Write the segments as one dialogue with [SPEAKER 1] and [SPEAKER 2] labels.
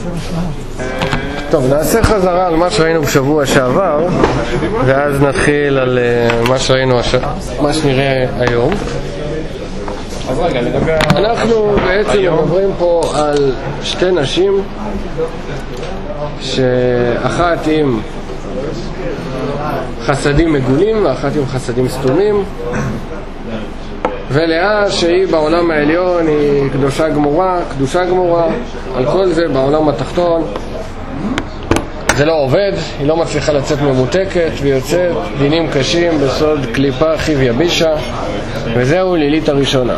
[SPEAKER 1] טוב, נעשה חזרה על מה שראינו בשבוע שעבר, ואז נתחיל על מה שראינו, מה שנראה היום. אנחנו בעצם מדברים פה על שתי נשים, שאחת עם חסדים מגולים ואחת עם חסדים סתומים, ולאה שהיא בעולם העליון היא קדושה גמורה. על כל זה בעולם התחתון זה לא עובד, היא לא מצליחה לצאת ממותקת ויוצאת דינים קשים בסוד קליפה חיב יבישה, וזהו לילית הראשונה.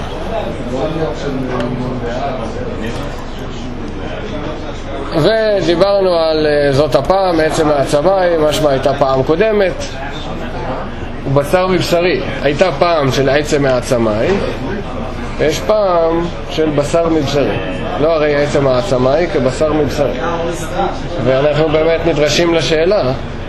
[SPEAKER 1] ודיברנו על זאת הפעם, עצם העצמי, משמע הייתה פעם קודמת, ובשר מבשרי. הייתה פעם של עצם העצמי, ויש פעם של בשר מבשרי. לא הרי עצם העצמי כבשר מבשרי. ואנחנו באמת נדרשים לשאלה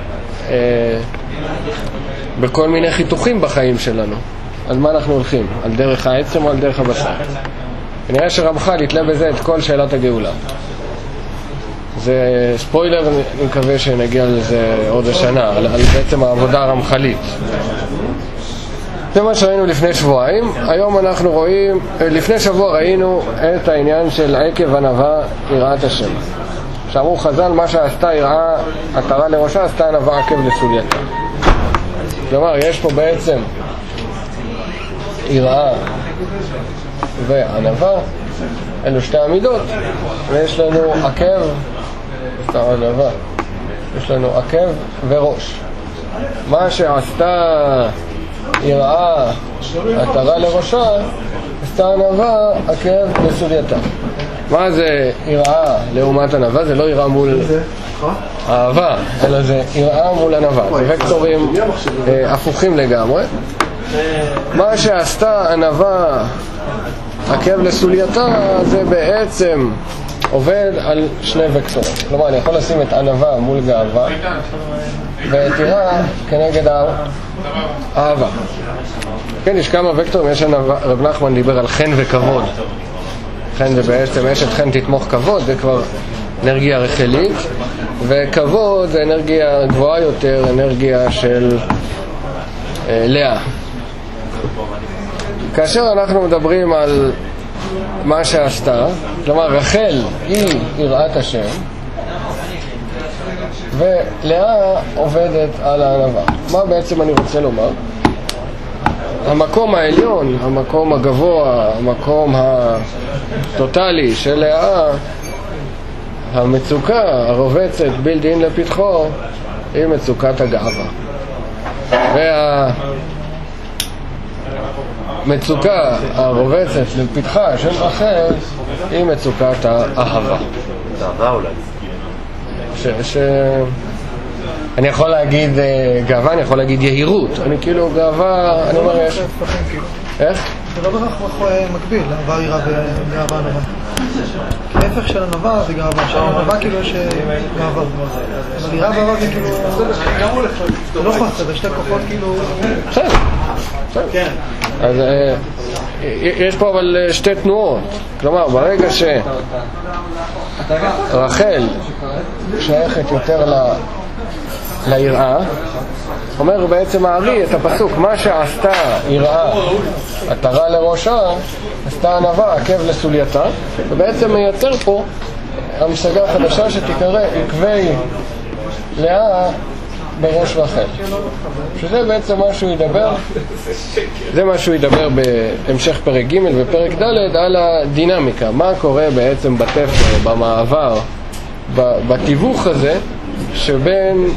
[SPEAKER 1] בכל מיני חיתוכים בחיים שלנו. על מה אנחנו הולכים? על דרך העצם או על דרך הבשר? ונראה שרמח"ל יתלה בזה את כל שאלת הגאולה. זה ספוילר, אני מקווה שנגיע לזה עוד השנה, על בעצם העבודה הרמח"לית. זה מה שראינו לפני שבועיים. היום אנחנו רואים, לפני שבוע ראינו את העניין של עקב ענווה יראת השם. שאמרו חז"ל, מה שעשתה יראה עטרה לראשה, עשתה ענווה עקב לסולייתה. כלומר, יש פה בעצם יראה וענווה, אלו שתי עמידות, ויש לנו עקב, ענווה, יש לנו עקב וראש. מה שעשתה יראה עטרה לראשה, עשתה ענווה עקב לסולייתה. מה זה יראה לעומת ענווה? זה לא יראה מול אהבה, אלא זה יראה מול ענווה. זה וקטורים הפוכים לגמרי. מה שעשתה ענווה עקב לסולייתה זה בעצם עובד על שני וקטורים. כלומר, אני יכול לשים את ענווה מול גאווה ואת יראה כנגד אהבה. כן, יש כמה וקטורים. יש רב נחמן דיבר על חן וכבוד. חן זה בעצם אשת חן תתמוך כבוד, זה כבר אנרגיה רחלית, וכבוד זה אנרגיה גבוהה יותר, אנרגיה של לאה. כאשר אנחנו מדברים על מה שעשתה, כלומר רחל היא יראת השם ולאה עובדת על הענווה. מה בעצם אני רוצה לומר? המקום העליון, המקום הגבוה, המקום הטוטלי של לאה, המצוקה הרובצת בלתי לפתחו היא מצוקת הגאווה. והמצוקה הרובצת לפתחה של רחל היא מצוקת האהבה.
[SPEAKER 2] גאווה אולי.
[SPEAKER 1] אני יכול להגיד גאווה, אני יכול להגיד יהירות. אני כאילו גאווה, אני אומר יש. איך?
[SPEAKER 3] זה לא בכך מקביל, ענווה יראה וגאווה ענווה. ההפך של ענווה זה גאווה, של ענווה כאילו יש גאווה. אבל יראה גאווה זה כאילו... זה לא חסר, זה שתי כוחות כאילו...
[SPEAKER 1] בסדר. אז יש פה אבל שתי תנועות. כלומר, ברגע שרחל שייכת יותר ליראה, אומר בעצם הארי את הפסוק, מה שעשתה יראה עטרה לראשה, עשתה ענווה עקב לסולייתה, ובעצם מייצר פה המשגה חדשה שתקרא עקבי לאה בראש רחל. שזה בעצם מה שהוא ידבר, זה מה שהוא ידבר בהמשך פרק ג' ופרק ד' על הדינמיקה, מה קורה בעצם בתפר, במעבר, בתיווך הזה שבין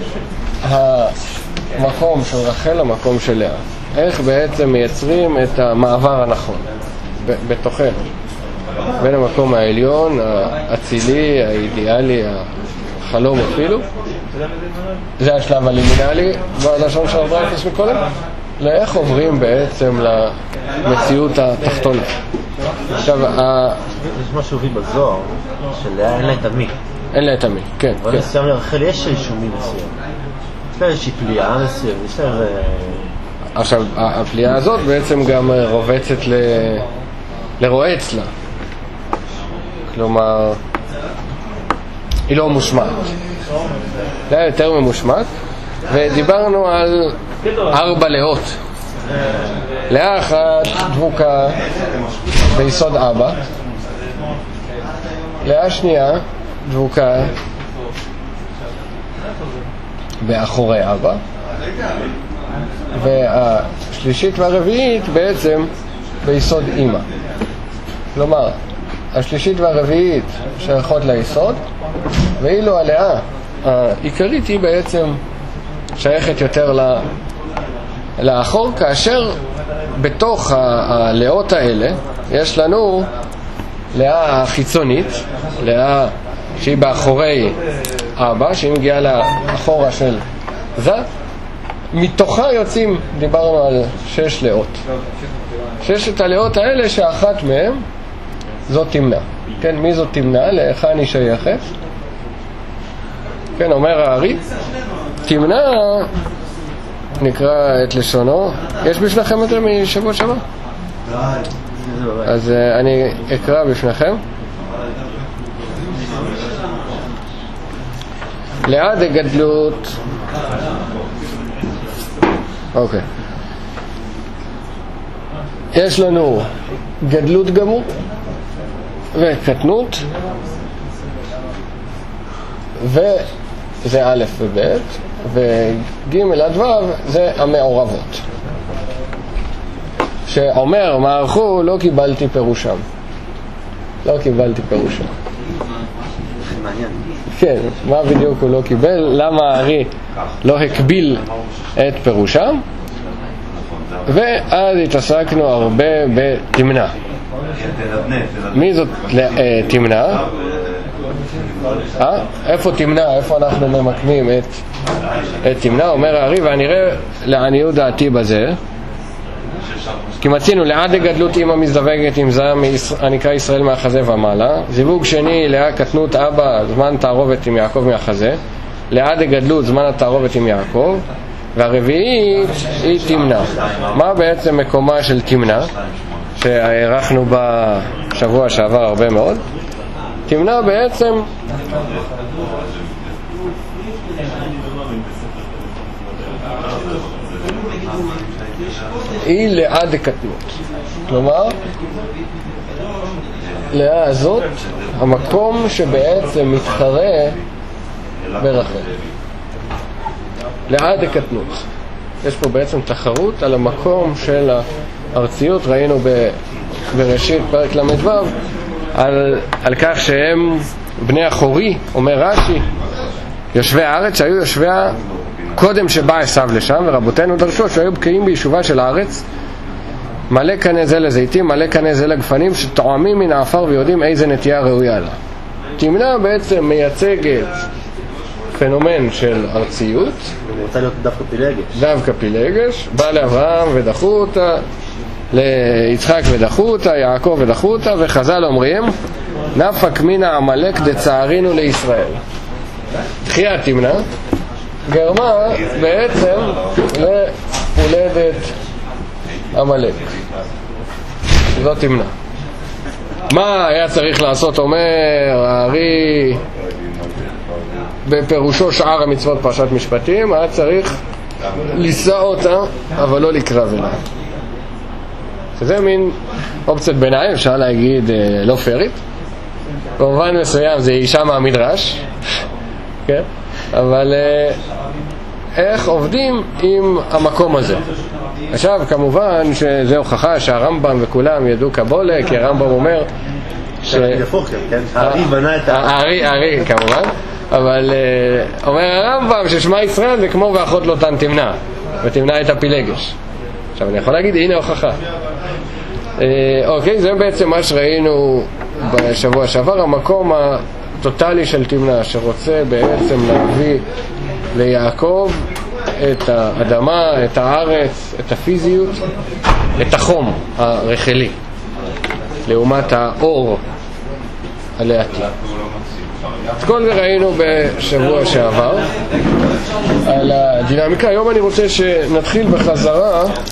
[SPEAKER 1] המקום של רחל למקום של לאה. איך בעצם מייצרים את המעבר הנכון בתוכנו בין המקום העליון, האצילי, האידיאלי, החלום אפילו, זה השלב הלימינלי בלשון של הברייתוס מקודם, לאיך עוברים בעצם למציאות התחתונה. עכשיו,
[SPEAKER 2] יש משהו הביא בזוהר שלאה אין לה את המי.
[SPEAKER 1] אין לה את המי, כן.
[SPEAKER 2] אבל נסיים לרחל יש איזשהו מי מסוים. יש לה איזושהי פליאה מסוים, יש לה...
[SPEAKER 1] עכשיו, הפליאה הזאת בעצם גם רובצת לרועץ לה. כלומר, היא לא מושמעת. לאה יותר ממושמעת, ודיברנו על 4 לאות. לאה אחת דבוקה ביסוד אבא, לאה שנייה דבוקה באחורי אבא, והשלישית והרביעית בעצם ביסוד אמא. כלומר, השלישית והרביעית שייכות ליסוד, ואילו הלאה העיקרית היא בעצם שייכת יותר לאחור, כאשר בתוך הלאות האלה יש לנו לאה החיצונית, לאה שהיא באחורי אבא, שהיא מגיעה לאחורה של זה, מתוכה יוצאים, דיברנו על 6 לאות. 6 הלאות האלה שאחת מהן זאת תמנע. כן, מי זאת תמנע? להיכן היא שייכת? כן, אומר הארי, תמנע, נקרא את לשונו. יש בשבילכם את זה משבוע שעבר? אז אני אקרא בפניכם. לאה דגדלות. אוקיי. יש לנו גדלות גמור וקטנות, וזה א' וב', וג' עד ו' זה המעורבות. שאומר מערכו לא קיבלתי פירושם. לא קיבלתי פירושם.
[SPEAKER 2] מעניין.
[SPEAKER 1] כן, מה בדיוק הוא לא קיבל? למה הארי לא הקביל את פירושם? ואז התעסקנו הרבה בתמנע. מי זאת תמנע? איפה תמנע? איפה אנחנו ממקמים את תמנע? אומר הארי, ואני אראה לעניות דעתי בזה, כי מצינו לאה דגדלות אמא מזדווגת עם זה הנקרא ישראל מהחזה ומעלה, זיווג שני לאה קטנות אבא זמן תערובת עם יעקב מהחזה, לאה דגדלות זמן התערובת עם יעקב, והרביעית היא תמנע. מה בעצם מקומה של תמנע שהערכנו בשבוע שעבר הרבה מאוד? תמנע בעצם היא לאה דקטנות. כלומר, לאה הזאת המקום שבעצם מתחרה ברחל. לאה דקטנות. יש פה בעצם תחרות על המקום של הארציות. ראינו בראשית פרק ל"ו על כך שהם בני החורי, אומר רש"י, יושבי הארץ שהיו יושביה קודם שבא עשיו לשם, ורבותינו דרשו שהיו בקעים ביישובה של הארץ, מלא קנה זה לזיתים, מלא קנה זה לגפנים, שטועמים מן האפר ויודעים איזה נטייה ראויה לה. תמנע בעצם מייצגת פנומן של ארציות.
[SPEAKER 2] הוא רוצה להיות דווקא פילגש.
[SPEAKER 1] דווקא פילגש, בא לאברהם ודחו אותה, ליצחק ודחו אותה, יעקב ודחו אותה, וחז"ל אומרים, נפק מן העמלק דצערינו לישראל. תחייה תמנע גרמה בעצם להולדת עמלק. זאת תמנע. מה היה צריך לעשות? אומר הארי בפירושו שאר המצוות פרשת משפטים, היה צריך לישא אותה אבל לא לקרב אליה. שזה מין אופציית ביניים, אפשר להגיד לא פרית. במובן מסוים זה אישה מהמדרש, כן? אבל איך עובדים עם המקום הזה? עכשיו כמובן שזה הוכחה שהרמב"ם וכולם ידעו קבולה, כי הרמב"ם אומר
[SPEAKER 2] הארי בנה את
[SPEAKER 1] הארי כמובן, אבל אומר הרמב"ם ששמה ישראל זה כמו ואחות לא תמנע, ותמנע את הפילגש. עכשיו אני יכול להגיד הנה הוכחה. אוקיי, זה בעצם מה שראינו בשבוע שעבר, המקום הטוטלי של תמנע שרוצה בעצם להביא ליעקב את האדמה, את הארץ, את הפיזיות, את החום הרחלי לעומת האור הלאטי. את כל זה ראינו בשבוע שעבר על הדינמיקה. היום אני רוצה שנתחיל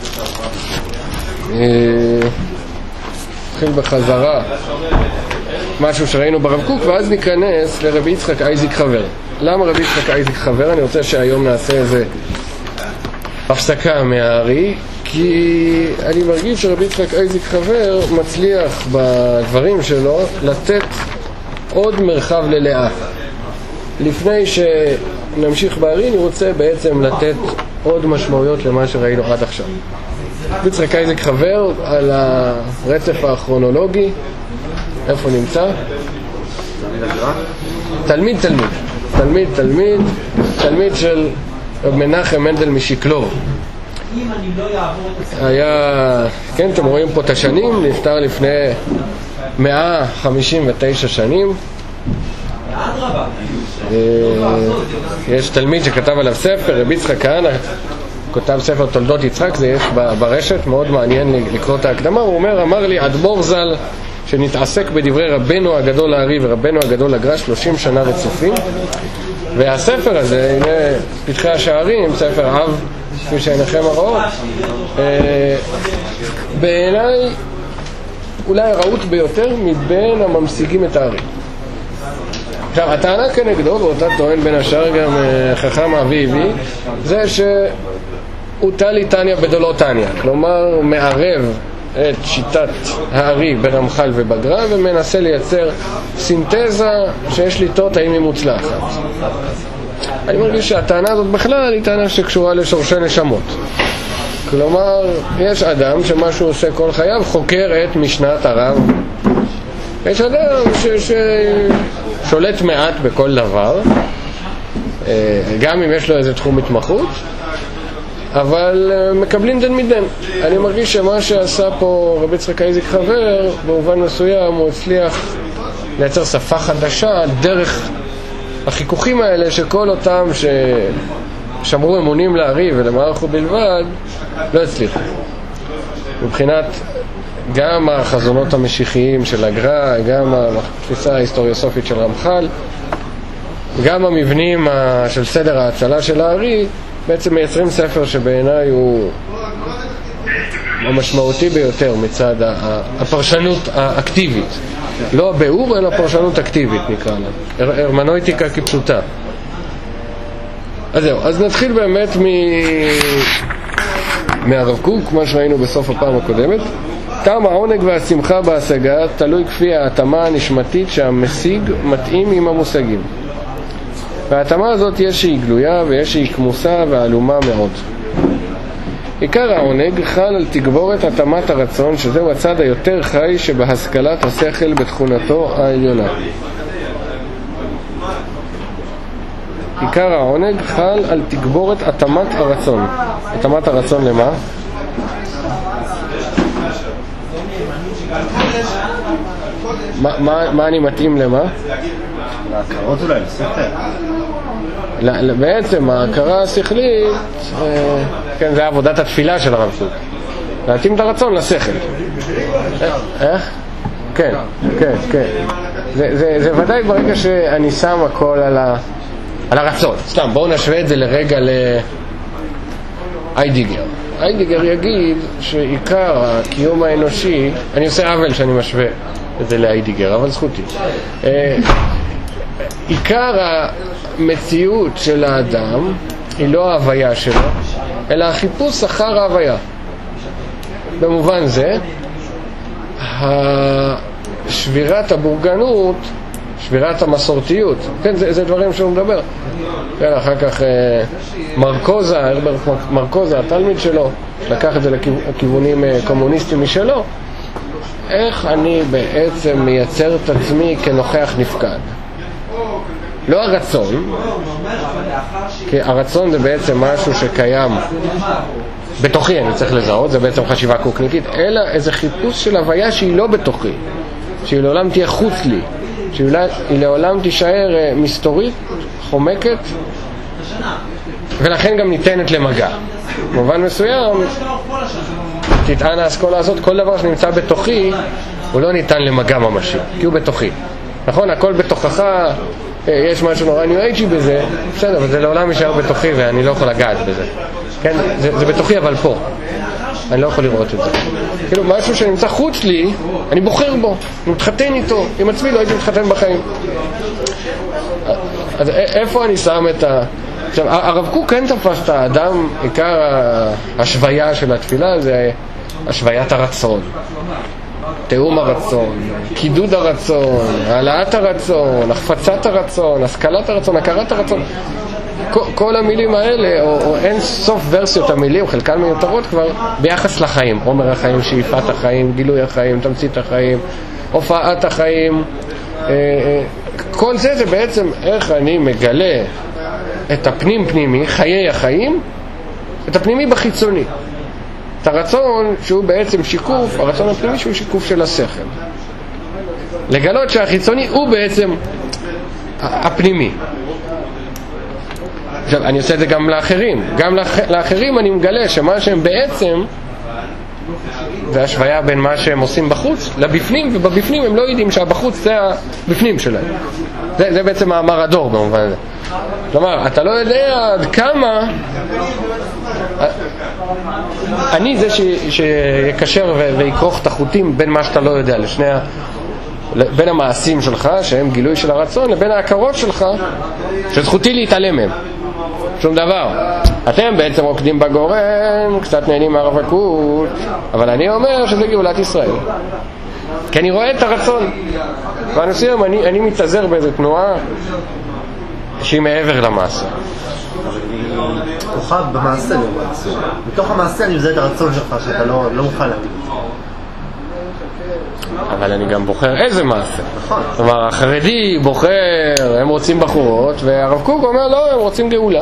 [SPEAKER 1] בחזרה משהו שראינו ברב קוק, ואז ניכנס לרבי יצחק אייזיק חבר. למה רבי יצחק אייזיק חבר? אני רוצה שהיום נעשה איזה הפסקה מהארי, כי אני מרגיש שרבי יצחק אייזיק חבר מצליח בדברים שלו לתת עוד מרחב ללאה. לפני שנמשיך בארי, אני רוצה בעצם לתת עוד משמעויות למה שראינו עד עכשיו. רבי יצחק אייזיק חבר על הרצף הכרונולוגי, איפה נמצא? תלמיד של רב מנחם מנדל משיקלור. היה, כן, אתם רואים פה את השנים, נפטר לפני 159 שנים. יש תלמיד שכתב עליו ספר, רבי יצחק כהנא, כותב ספר תולדות יצחק, זה יש ברשת, מאוד מעניין לקרוא את ההקדמה. הוא אומר, אמר לי אדמו"ר ז"ל שנתעסק בדברי רבנו הגדול הארי ורבנו הגדול הגר"א 30 שנה רצופים, והספר הזה, הנה פתחי השערים, ספר אב כפי שעיניכם הרואות, בעיניי אולי הרעות ביותר מבין הממשיגים את הארי. עכשיו, הטענה כנגדו, ואותה טוען בין השאר גם חכם אביבי, זה שהוא תלי תניא בדולו תניא, כלומר מערב את שיטת הארי ברמח"ל ובגר"א ומנסה לייצר סינתזה שיש לטעות האם היא מוצלחת. אני מרגיש שהטענה הזאת בכלל היא טענה שקשורה לשורשי נשמות. כלומר, יש אדם שמה שהוא עושה כל חייו חוקר את משנת הרב. יש אדם ששולט מעט בכל דבר, גם אם יש לו איזה תחום התמחות, אבל מקבלים דן מדן. אני מרגיש שמה שעשה פה רבי יצחק אייזיק חבר, במובן מסוים הוא הצליח לייצר שפה חדשה דרך החיכוכים האלה שכל אותם ששמרו אמונים לארי ולמערכו בלבד לא הצליחו. מבחינת גם החזונות המשיחיים של הגר"א, גם התפיסה ההיסטוריוסופית של רמח"ל, גם המבנים של סדר ההצלה של הארי, בעצם מייצרים ספר שבעיניי הוא המשמעותי ביותר מצד הפרשנות האקטיבית. לא הביאור, אלא פרשנות אקטיבית נקרא לה. הרמנויטיקה כפשוטה. אז זהו, אז נתחיל באמת מהרב קוק, מה שראינו בסוף הפעם הקודמת. טעם העונג והשמחה בהשגה תלוי כפי ההתאמה הנשמתית שהמשיג מתאים עם המושגים. וההתאמה הזאת יש שהיא גלויה ויש שהיא כמוסה ועלומה מאוד. עיקר העונג חל על תגבורת התאמת הרצון, שזהו הצד היותר חי שבהשכלת השכל בתכונתו העליונה. עיקר העונג חל על תגבורת התאמת הרצון. התאמת הרצון למה? מה אני מתאים למה?
[SPEAKER 2] להכרות אולי, לספר.
[SPEAKER 1] בעצם ההכרה השכלית, כן, זה עבודת התפילה של הרב קוק. להתאים את הרצון לשכל. איך? כן. זה ודאי ברגע שאני שם הכל על הרצון. סתם, בואו נשווה את זה לרגע לאיידיגר. איידיגר יגיד שעיקר הקיום האנושי, אני עושה עוול שאני משווה את זה לאיידיגר, אבל זכותי. עיקר המציאות של האדם היא לא ההוויה שלו, אלא החיפוש אחר ההוויה. במובן זה, שבירת הבורגנות, שבירת המסורתיות, כן, זה דברים שהוא מדבר. כן, אחר כך מרקוזה, התלמיד שלו, לקח את זה לכיוונים קומוניסטיים משלו. איך אני בעצם מייצר את עצמי כנוכח נפקד? לא הרצון, כי הרצון זה בעצם משהו שקיים בתוכי, אני צריך לזהות, זה בעצם חשיבה קוגניטית, אלא איזה חיפוש של הוויה שהיא לא בתוכי, שהיא לעולם תהיה חוץ לי, שהיא לעולם תישאר מסתורית, חומקת, ולכן גם ניתנת למגע. במובן מסוים, תטען האסכולה הזאת, כל דבר שנמצא בתוכי, הוא לא ניתן למגע ממשי, כי הוא בתוכי. נכון? הכל בתוכך, יש משהו נורא ניו אייג'י בזה, בסדר, אבל זה לעולם יישאר בתוכי ואני לא יכול לגעת בזה. כן? זה בתוכי אבל פה. אני לא יכול לראות את זה. כאילו משהו שנמצא חוץ לי, אני בוחר בו, אני מתחתן איתו, עם עצמי לא הייתי מתחתן בחיים. אז איפה אני שם את ה... עכשיו, הרב קוק כן תפס את האדם, עיקר השוויה של התפילה זה השוויית הרצון. תאום הרצון, קידוד הרצון, העלאת הרצון, החפצת הרצון, השכלת הרצון, הכרת הרצון. כל המילים האלה, או אין סוף ורסיות המילים, חלקן מיותרות כבר, ביחס לחיים. עומר החיים, שאיפת החיים, גילוי החיים, תמצית החיים, הופעת החיים. כל זה בעצם איך אני מגלה את הפנים פנימי, חיי החיים, את הפנימי בחיצוני. את הרצון שהוא בעצם שיקוף, הרצון הפנימי שהוא שיקוף של השכל. לגלות שהחיצוני הוא בעצם הפנימי. עכשיו, אני עושה את זה גם לאחרים. גם לאחרים אני מגלה שמה שהם בעצם זה השוויה בין מה שהם עושים בחוץ לבפנים, ובבפנים הם לא יודעים שהבחוץ זה הבפנים שלהם. זה בעצם מאמר הדור במובן הזה. כלומר, אתה לא יודע עד כמה אני זה שיקשר ויקרוך את החוטים בין מה שאתה לא יודע בין המעשים שלך שהם גילוי של הרצון לבין ההכרות שלך שזכותי להתעלם מהם. שום דבר. אתם בעצם רוקדים בגורן, קצת נהנים מהרווקות, אבל אני אומר שזה גאולת ישראל. כי אני רואה את הרצון. והנושאים, אני מתעזר באיזו תנועה שהיא מעבר למעשה.
[SPEAKER 2] כוכב במעשה למעשה. בתוך המעשה אני מזהה את הרצון שלך שאתה לא מוכן להגיד.
[SPEAKER 1] אבל אני גם בוחר איזה מעשה.
[SPEAKER 2] נכון.
[SPEAKER 1] כלומר, החרדי בוחר, הם רוצים בחורות, והרב קוק אומר לא, הם רוצים גאולה.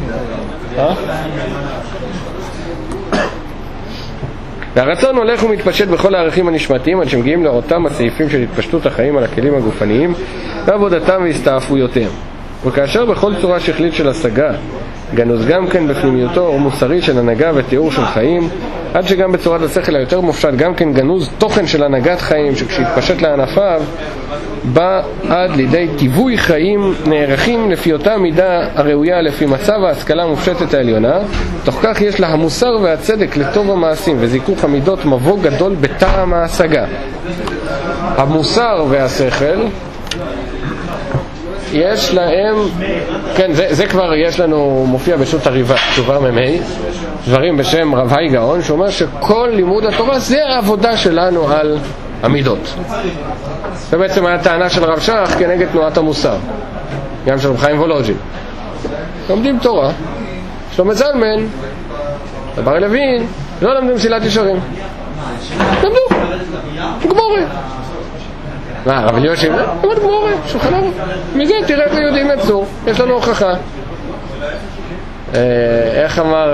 [SPEAKER 1] והרצון הולך ומתפשט בכל הערכים הנשמתיים עד שמגיעים לאותם הסעיפים של התפשטות החיים על הכלים הגופניים ועבודתם והסתעפויותיהם. וכאשר בכל צורה שכלית של השגה גנוז גם כן בפנימיותו או מוסרי של הנהגה ותיאור של חיים, עד שגם בצורת השכל היותר מופשט גם כן גנוז תוכן של הנהגת חיים, שכשהתפשט לענפיו בא עד לידי טיווי חיים נערכים לפי אותה מידה הראויה לפי מצב ההשכלה המופשטת העליונה. תוך כך יש לה המוסר והצדק לטוב המעשים וזיכוך המידות מבוא גדול בטעם ההשגה. המוסר והשכל יש להם, כן, זה כבר יש לנו, מופיע בשו"ת הריבה, תשובה ממי, דברים בשם רב האי גאון, שאומר שכל לימוד התורה זה העבודה שלנו על המידות. זה בעצם היה טענה של רב שך כנגד תנועת המוסר, גם של רב חיים וולוז'ין. לומדים תורה, שלמה זלמן, דבר לוין, לא למדו מסילת ישרים. למדו, גמורה. רב אלישיב, למד גמורה, שולחן ערוך. מזה תראה ויהודים יצאו, יש לנו הוכחה. איך אמר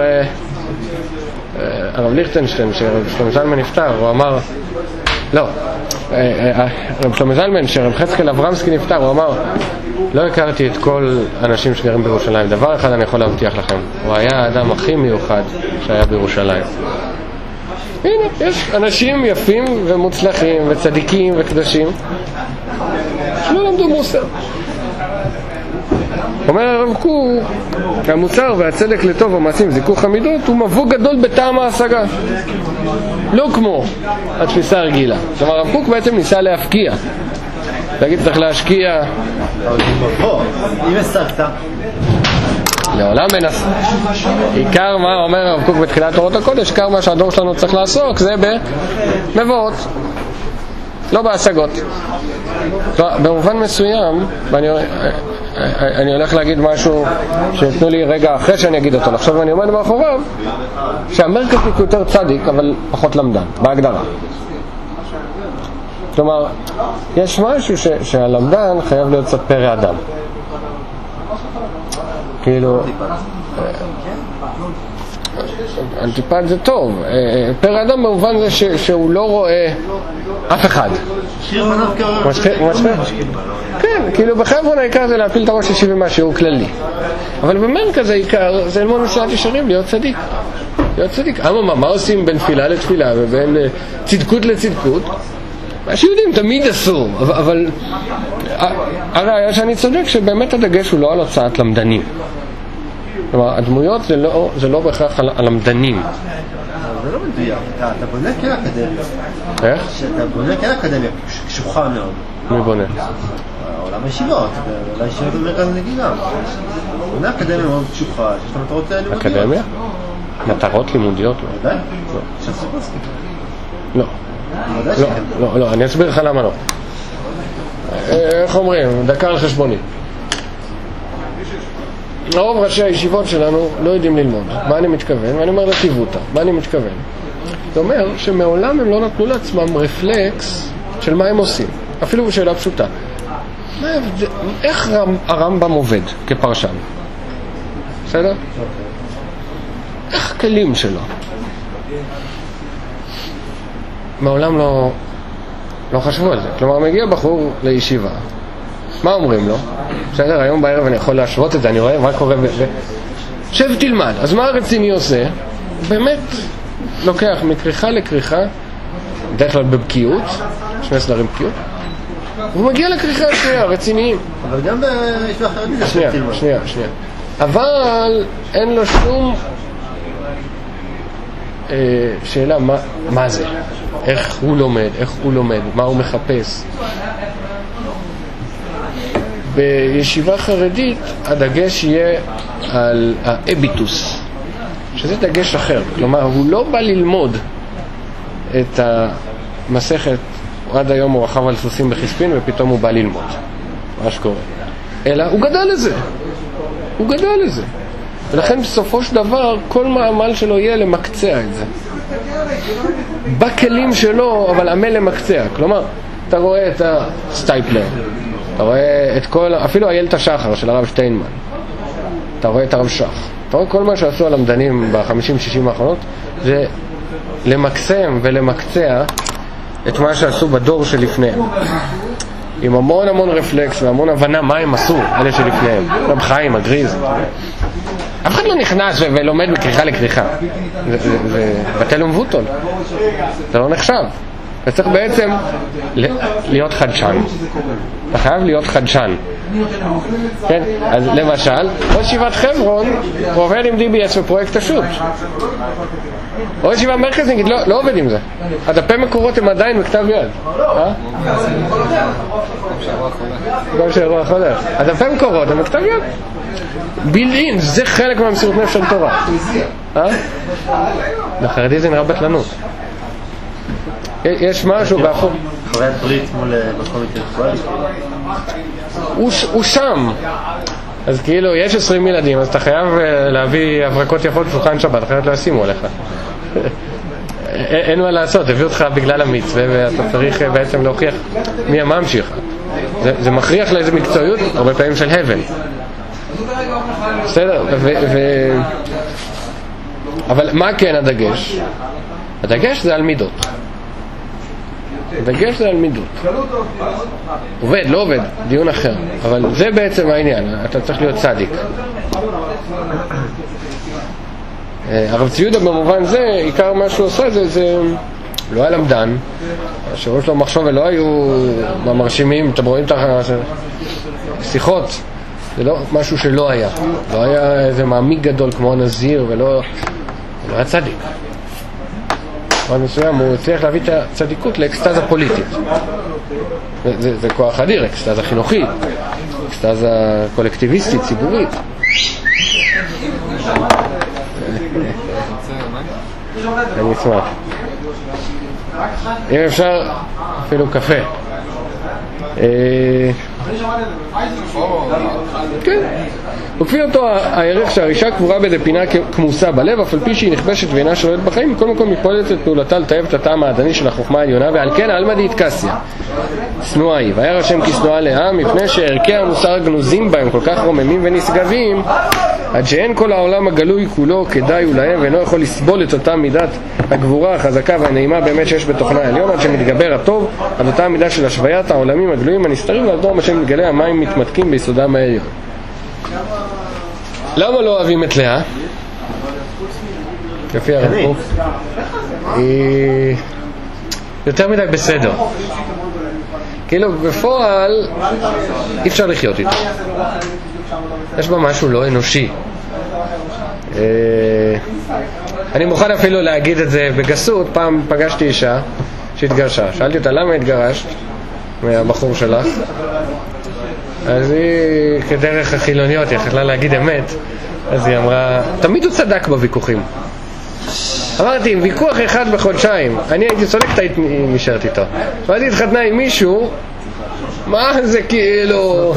[SPEAKER 1] הרב ליכטנשטיין, שרב שלמה זלמן נפטר, הוא אמר, לא, רב שלמה זלמן, שרב חזקאל אברמסקי נפטר, הוא אמר, לא הכרתי את כל האנשים שגרים בירושלים, דבר אחד אני יכול להבטיח לכם, הוא היה האדם הכי מיוחד שהיה בירושלים. הנה, יש אנשים יפים ומוצלחים וצדיקים וקדושים שלא למדו מוסר. אומר הרב קוק, המוסר והצדק לטוב המעשים זיכוך המידות הוא מבוא גדול בטעם ההשגה, לא כמו התפיסה הרגילה. כלומר הרב קוק בעצם ניסה להפקיע, להגיד צריך להשקיע.
[SPEAKER 2] אם השגת
[SPEAKER 1] לעולם מנס. עיקר מה אומר הרב קוק בתחילת אורות הקודש, עיקר מה שהדור שלנו צריך לעסוק זה במבואות, לא בהשגות. במובן מסוים, ואני הולך להגיד משהו שתנו לי רגע אחרי שאני אגיד אותו, עכשיו אני עומד מאחוריו, שהמרכזיק יותר צדיק אבל פחות למדן בהגדרה. כלומר, יש משהו שהלמדן חייב להיות קצת פרא אדם, כאילו אנטיפט זה טוב, פרא אדם במובן זה שהוא לא רואה אף אחד. כן, כאילו בחברון העיקר זה להפיל את הראש לשיב עם משהו כללי, אבל במרכז העיקר זה ללמוד מסילת ישרים, להיות צדיק. להיות צדיק. מה עושים בין תפילה לתפילה ובין צדקות לצדקות? מה שיודעים תמיד אסור, אבל הראיה שאני צודק שבאמת הדגש הוא לא על הוצאת למדנים. כלומר, הדמויות זה לא בהכרח על למדנים.
[SPEAKER 2] זה לא מדויק, אתה בונה כן אקדמיה.
[SPEAKER 1] איך?
[SPEAKER 2] אתה בונה כן אקדמיה קשוחה מאוד.
[SPEAKER 1] מי בונה?
[SPEAKER 2] עולם הישיבות, אולי ישיבות במרכז נגינה. בונה אקדמיה מאוד קשוחה, שיש לה מטרות לימודיות.
[SPEAKER 1] אקדמיה? מטרות לימודיות?
[SPEAKER 2] ודאי? לא. שסופסקי.
[SPEAKER 1] לא.
[SPEAKER 2] ודאי שכן.
[SPEAKER 1] לא, אני אסביר לך למה לא. איך אומרים? דקה על חשבוני. רוב ראשי הישיבות שלנו לא יודעים ללמוד. מה אני מתכוון? ואני אומר לטיבותה. מה אני מתכוון? זאת אומרת שמעולם הם לא נתנו לעצמם רפלקס של מה הם עושים. אפילו בשאלה פשוטה. איך הרמב"ם עובד כפרשן? בסדר? איך הכלים שלו? מעולם לא חשבו על זה. כלומר, מגיע בחור לישיבה. מה אומרים לו? בסדר, היום בערב אני יכול להשוות את זה, אני רואה מה קורה שב תלמד. אז מה הרציני עושה? באמת לוקח מקריחה לקריחה, בדרך כלל בבקיאות, 2 סדרים בקיאות, והוא מגיע לקריחה השנייה, רציניים.
[SPEAKER 2] אבל גם בישיבה חרדית זה
[SPEAKER 1] שנייה. אבל אין לו שום שאלה מה זה, איך הוא לומד, מה הוא מחפש. בישיבה חרדית הדגש יהיה על האביטוס, שזה דגש אחר. כלומר, הוא לא בא ללמוד את המסכת, עד היום הוא רכב על סוסים בחספין ופתאום הוא בא ללמוד מה שקורה, אלא הוא גדל לזה. ולכן בסופו של דבר כל מעמל שלו יהיה למקצע את זה בכלים שלו, אבל עמל למקצע. כלומר, אתה רואה את הסטייפלר, אתה רואה את כל, אפילו איילת השחר של הרב שטיינמן, אתה רואה את הרב שח, אתה רואה כל מה שעשו הלמדנים ב-50-60 האחרונות זה למקסם ולמקצע את מה שעשו בדור שלפניהם, עם המון רפלקס והמון הבנה מה הם עשו, אלה שלפניהם. רב חיים, הגריז, אף אחד לא נכנס ולומד מקריחה לקריחה, זה בטל ומבוטל, זה לא נחשב. אתה צריך בעצם להיות חדשן, אתה חייב להיות חדשן. כן? אז למשל, ראש ישיבת חברון הוא עובד עם DBS בפרויקט השו"ת. ראש ישיבה מרכז נגיד לא עובד עם זה. הדפי מקורות הם עדיין בכתב יד. גם שהרוח חולך. הדפי מקורות הם בכתב יד. בילדין, זה חלק מהמסירות נפש של תורה. לחרדי זה נראה בטלנות. יש משהו באחור.
[SPEAKER 2] חוויית ברית מול מקום אינטלקטואלי.
[SPEAKER 1] הוא שם. אז כאילו יש 20 ילדים, אז אתה חייב להביא הברקות יפות בשולחן שבת, אחרת לא ישימו עליך. אין מה לעשות, הביאו אותך בגלל המצווה, ואתה צריך בעצם להוכיח מי הממשיך. זה מכריח לאיזה מקצועיות, הרבה פעמים של הבל. בסדר? אבל מה כן הדגש? הדגש זה על מידות. הדגש זה על מידות. עובד, לא עובד, דיון אחר. אבל זה בעצם העניין, אתה צריך להיות צדיק. הרב ציודה במובן זה, עיקר מה שהוא עושה זה לא היה למדן, שראש לו מחשוב ולא היו מרשימים, אתם רואים את השיחות, זה לא משהו שלא היה. לא היה איזה מעמיק גדול כמו הנזיר, ולא היה צדיק. אבל מסוים הוא צריך להביא את הצדיקות לאקסטאזה פוליטית. זה כוח אדיר, אקסטאזה חינוכית, אקסטאזה קולקטיביסטית, ציבורית. אני אשמח. אם אפשר, אפילו קפה. כן. וכפי אותו הערך שהאישה קבורה באיזה פינה כמוסה בלב, אף על פי שהיא נכבשת ואינה שולטת בחיים, מכל מקום מתפועלת את פעולתה לטייב את הטעם העדני של החוכמה העליונה, ועל כן עלמא דאיטקסיא שנואה היא, וירא השם כי שנואה לעם, מפני שערכי המוסר הגנוזים בהם כל כך רוממים ונשגבים, עד שאין כל העולם הגלוי כולו כדאי הוא להם, ואינו יכול לסבול את אותה מידת הגבורה החזקה והנעימה באמת שיש בתוכנה העליון, עד שמתגבר הטוב עד אותה מידה של השוויית העולמים הגלויים הנסתרים, ועד דור השם מתגלה המים מתמתקים ביסודם העליון. למה לא אוהבים את לאה? כפי הרב קוק, היא יותר מדי בסדר, כאילו בפועל אי אפשר לחיות איתה, יש בה משהו לא אנושי. אני מוכן אפילו להגיד את זה בגסות. פעם פגשתי אישה שהתגרשה, שאלתי אותה למה התגרשת מהבחור שלך, אז היא כדרך החילוניות היא יכלה להגיד אמת, אז היא אמרה תמיד הוא צדק בוויכוחים. אמרתי, עם ויכוח אחד בחודשיים אני הייתי צודק, היית נשארת איתו. ואז היא התחתנה עם מישהו, מה זה כאילו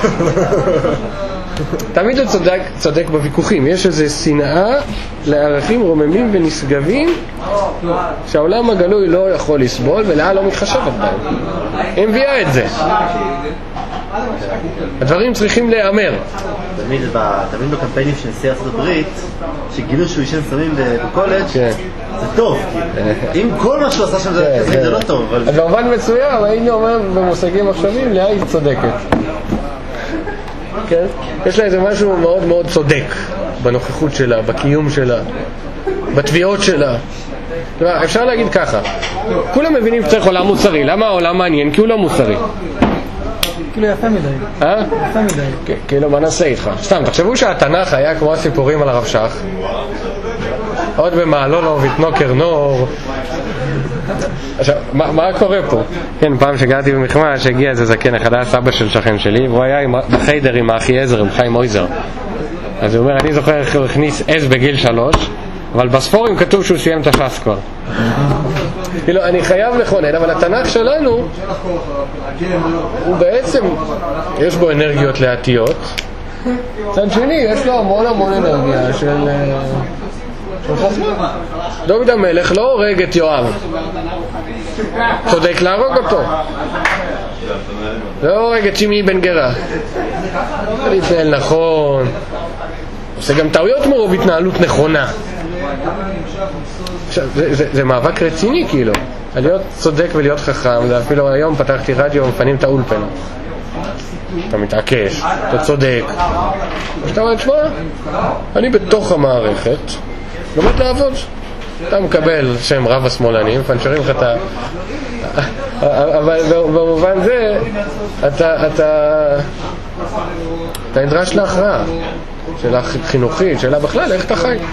[SPEAKER 1] תמיד הוא צודק בוויכוחים. יש איזו שנאה לערכים רוממים ונשגבים שהעולם הגלוי לא יכול לסבול ולאה לא מתחשבת בהם. היא מביאה את זה. הדברים צריכים להיאמר.
[SPEAKER 2] תמיד בקמפיינים של נשיא ארצות הברית שגילו שהוא ישן סמים בקולג' זה טוב, אם כל מה שהוא עשה שם זה לא טוב.
[SPEAKER 1] אז במובן מצוין הייתי אומר במושגים עכשוויים לאה היא צודקת. יש לה איזה משהו מאוד מאוד צודק בנוכחות שלה, בקיום שלה, בתביעות שלה. אפשר להגיד ככה, כולם מבינים שצריך עולם מוסרי. למה העולם מעניין? כי הוא לא מוסרי.
[SPEAKER 3] כאילו יפה מדי. יפה מדי.
[SPEAKER 1] כאילו מה נעשה איתך? סתם, תחשבו שהתנ"ך היה כמו הסיפורים על הרב שך, עוד במעלולו ותנוקר נור. עכשיו, מה קורה פה? כן, פעם שגרתי במחמה שהגיע איזה זקן אחד, היה סבא של שכן שלי, והוא היה בחיידר עם האחי עזר, עם חיים אויזר. אז הוא אומר, אני זוכר איך הוא הכניס עז בגיל 3, אבל בספורים כתוב שהוא סיים את הש"ס כבר. כאילו, אני חייב לכונן, אבל התנ"ך שלנו הוא בעצם, יש בו אנרגיות לעתיות. צד שני, יש לו המון אנרגיה של חסמה. דוד המלך לא הורג את יואב, צודק להרוג אותו. לא הורג את שמעי בן גרה, להתנהל נכון, עושה גם טעויות מרוב התנהלות נכונה. זה מאבק רציני כאילו, להיות צודק ולהיות חכם. זה אפילו היום פתחתי רדיו ומפנים את האולפן, אתה מתעקש, אתה צודק, אתה אומר, תשמע, אני בתוך המערכת לומד לעבוד. אתה מקבל שם רב השמאלנים, פנשרים לך את ה... אבל במובן זה אתה נדרש להכרעה שאלה חינוכית, שאלה בכלל, איך אתה חי.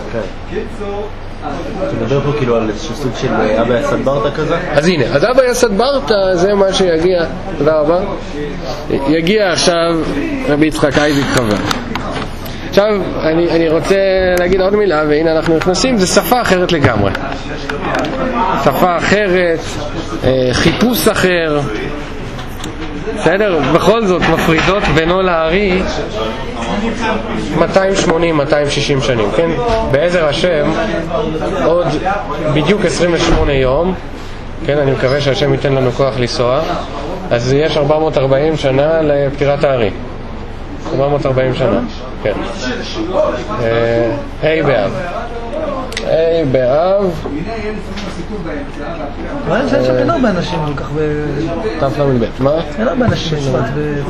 [SPEAKER 2] אתה מדבר פה כאילו על איזשהו סוג של אבא יסד ברטה כזה?
[SPEAKER 1] אז הנה, אז אבא יסד ברטה זה מה שיגיע, תודה רבה, יגיע עכשיו רבי יצחק אייזיק חבר. עכשיו אני רוצה להגיד עוד מילה, והנה אנחנו נכנסים, זה שפה אחרת לגמרי, שפה אחרת, חיפוש אחר, בסדר? בכל זאת מפרידות בינו לארי 280-260 שנים, כן? בעזר השם עוד בדיוק 28 יום, כן? אני מקווה שהשם ייתן לנו כוח לנסוע, אז יש 440 שנה לפטירת הארי, 440 שנה, כן. היי באב.
[SPEAKER 3] אבל אני חושב שאין הרבה אנשים כל כך
[SPEAKER 1] תף למד בית, מה?
[SPEAKER 3] אין הרבה אנשים בצפת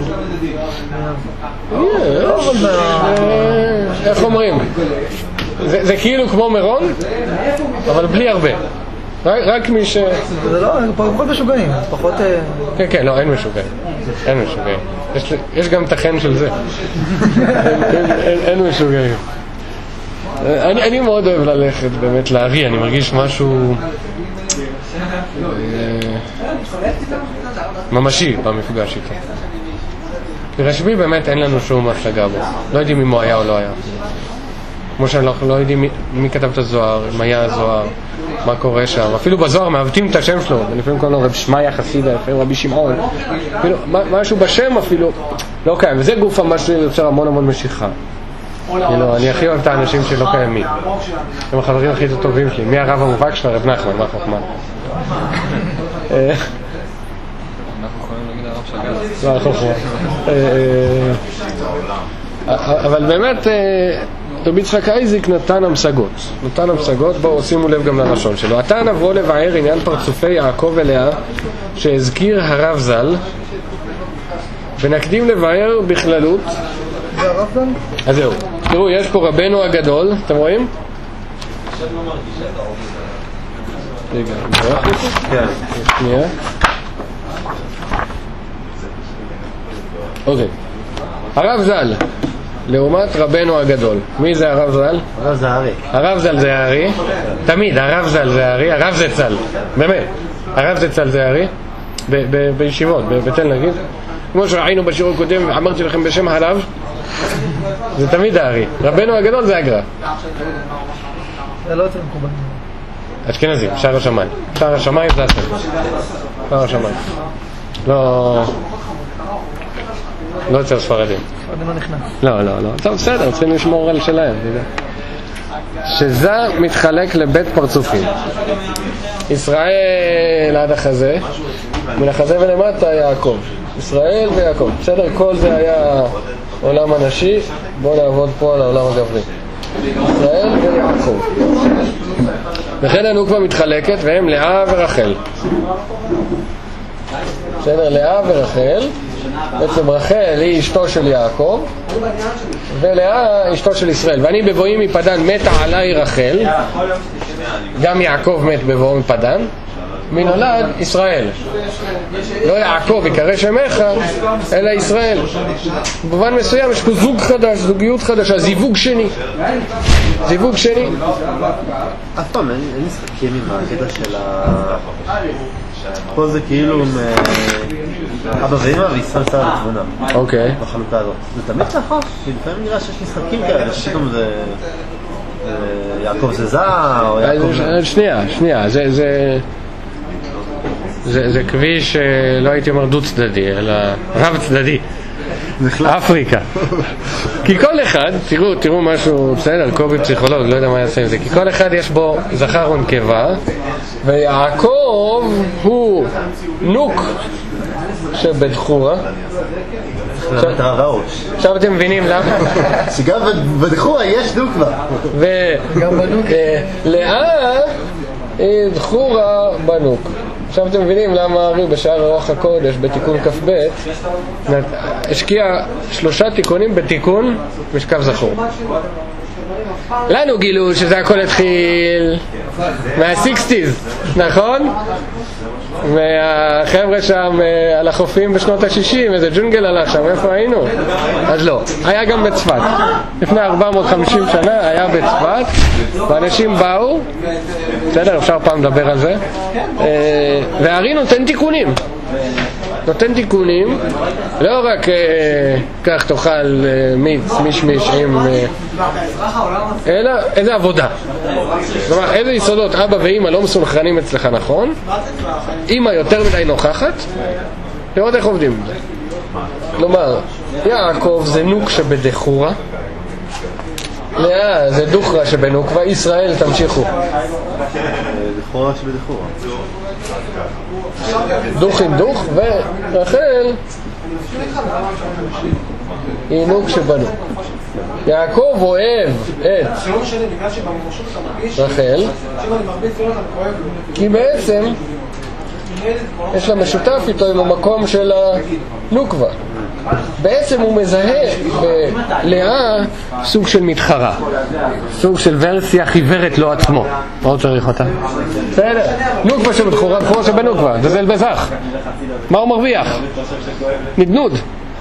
[SPEAKER 1] איך אומרים? זה כאילו כמו מירון, אבל בלי הרבה. רק מי ש...
[SPEAKER 3] זה לא, פחות משוגעים, פחות...
[SPEAKER 1] כן, לא, אין משוגעים. אין משוגעים. יש גם את החן של זה. אין משוגעים. אני מאוד אוהב ללכת באמת להרי, אני מרגיש משהו ממשי במפגש איתו. רשב"י באמת אין לנו שום השגה בו, לא יודעים אם הוא היה או לא היה, כמו שאנחנו לא יודעים מי כתב את הזוהר, אם היה הזוהר, מה קורה שם. אפילו בזוהר מעוותים את השם שלו, לפעמים קוראים לו רב שמעיה חסידה, לפעמים רבי שמעון, אפילו משהו בשם אפילו לא קיים, וזה גוף ממש יוצר המון משיכה. אני הכי אוהב את האנשים שלא קיימים, הם החברים הכי טובים שלי. מי הרב המובהק של הרב נחמן? מה חוכמה? אנחנו יכולים להגיד הרב שגל. אבל באמת רבי יצחק אייזיק נתן המשגות. בואו שימו לב גם ללשון שלו. עתה נבוא לבאר עניין פרצופי יעקב ולאה שהזכיר הרב ז"ל, ונקדים לבאר בכללות. אז זהו, תראו, יש פה רבנו הגדול, אתם רואים? רגע, כן. שנייה. אוקיי. הרב ז"ל, לעומת רבנו הגדול. מי זה הרב ז"ל?
[SPEAKER 2] הרב זה הארי.
[SPEAKER 1] הרב ז"ל זה הארי, תמיד הרב ז"ל זה הארי, הרב זה צ"ל, באמת, הרב זה צ"ל זה הארי, בישיבות, בתל נגיד, כמו שראינו בשיעור הקודם, אמרתי לכם בשם הרב, זה תמיד הארי, רבנו הגדול זה הגר"א.
[SPEAKER 3] זה לא יותר מקובל.
[SPEAKER 1] אשכנזים, שער השמיים. שער השמיים זה אצל. שער השמיים. לא אצל ספרדים.
[SPEAKER 3] ספרדים לא נכנס.
[SPEAKER 1] לא. טוב, בסדר, צריכים לשמור על שלהם. שזה מתחלק לבית פרצופים. ישראל עד החזה, מן החזה ולמטה יעקב. ישראל ויעקב. בסדר, כל זה היה עולם הנשי, בואו נעבוד פה על העולם הגברי. ישראל ויעקב. וכן הנוקבה מתחלקת והם לאה ורחל. בסדר, לאה ורחל. בעצם רחל היא אשתו של יעקב ולאה אשתו של ישראל. ואני בבואי מפדן מתה עליי רחל, גם יעקב מת בבואו מפדן, מנולד ישראל. לא יעקב יקרא שמך אלא ישראל. במובן מסוים יש פה זוג חדש, זוגיות חדשה, זיווג שני. זיווג שני.
[SPEAKER 2] אף פעם אין משחקים עם הקטע של פה זה כאילו אבא ואמא וישראל שר לתבונה.
[SPEAKER 1] אוקיי.
[SPEAKER 2] בחלוקה הזאת. זה תמיד ככה? לפעמים נראה שיש משחקים כאלה, שפתאום זה יעקב זה זר או יעקב...
[SPEAKER 1] שנייה, זה כביש, לא הייתי אומר דו צדדי, אלא רב צדדי. אפריקה. כי כל אחד, תראו משהו, בסדר, קובי פסיכולוג, לא יודע מה יעשה עם זה, כי כל אחד יש בו זכר ונקבה, ויעקב הוא נוק שבדחורה. עכשיו אתם מבינים למה?
[SPEAKER 2] שגם בדחורה יש נוקבה.
[SPEAKER 1] ולאה היא דחורה בנוק. עכשיו אתם מבינים למה הרי בשער רוח הקודש בתיקון כ"ב השקיע 3 תיקונים בתיקון משכב זכור. לנו גילו שזה הכל התחיל מה-60s, נכון? והחבר'ה שם על החופים בשנות ה-60, איזה ג'ונגל הלך שם, איפה היינו? אז לא, היה גם בצפת. לפני 450 שנה היה בצפת, ואנשים באו, בסדר, אפשר פעם לדבר על זה, והארי נותן תיקונים. נותן תיקונים, לא רק כך תאכל מיץ, מישמיש עם... אלא איזה עבודה. זאת אומרת, איזה יסודות אבא ואמא לא מסונכרנים אצלך, נכון? אמא יותר מדי נוכחת, לראות איך עובדים. כלומר, יעקב זה נוק שבדחורה, לאה זה דוחרה שבנוקבה, ישראל תמשיכו.
[SPEAKER 2] דחורה שבדחורה.
[SPEAKER 1] דוך עם דוך, ורחל היא נוק שבנוק. יעקב אוהב את רחל כי בעצם יש לה משותף איתו עם המקום של הנוקבה. בעצם הוא מזהה בלאה סוג של מתחרה, סוג של ורסיה חיוורת לו עצמו. מה הוא צריך אותה? בסדר, נוקבה שבתחורה, בחורה שבנוקבה, זה זל בזך. מה הוא מרוויח? נדנוד.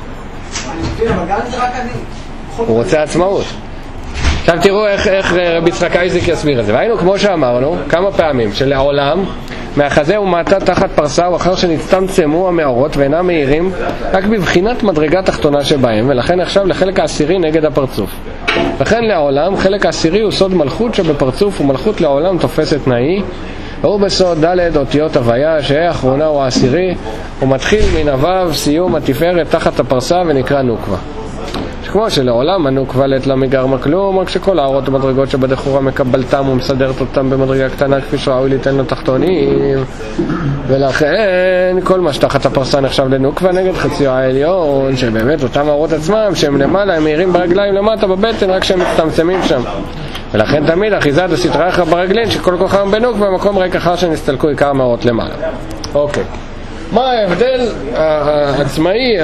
[SPEAKER 1] הוא רוצה עצמאות. עכשיו תראו איך רבי יצחק אייזיק יסביר את זה. והיינו כמו שאמרנו כמה פעמים שלעולם מהחזה ומטה תחת פרסה ואחר שנצטמצמו המאורות ואינם מהירים רק בבחינת מדרגה תחתונה שבהם, ולכן עכשיו לחלק העשירי נגד הפרצוף. וכן לעולם חלק העשירי הוא סוד מלכות שבפרצוף, ומלכות לעולם תופסת נאי, והוא בסוד ד' אותיות הוויה שהאחרונה הוא העשירי, הוא מתחיל מן הוו סיום התפארת תחת הפרסה ונקרא נוקבה. כמו שלעולם הנוקבה לית לה מגרמה כלום, רק שכל האורות ומדרגות שבדחורה מקבלתם ומסדרת אותם במדרגה קטנה כפי שראוי ליתן לו תחתונים, ולכן כל מה שתחת הפרסה נחשב לנוקבה נגד חציו העליון, שבאמת אותם האורות עצמם שהם למעלה הם מהירים ברגליים למטה בבטן רק שהם מצטמצמים שם, ולכן תמיד אחיזת הסטרח ברגלין שכל כוחם בנוקבה במקום רק אחר שנסתלקו עיקר מהאורות למעלה. אוקיי, מה ההבדל העצמאי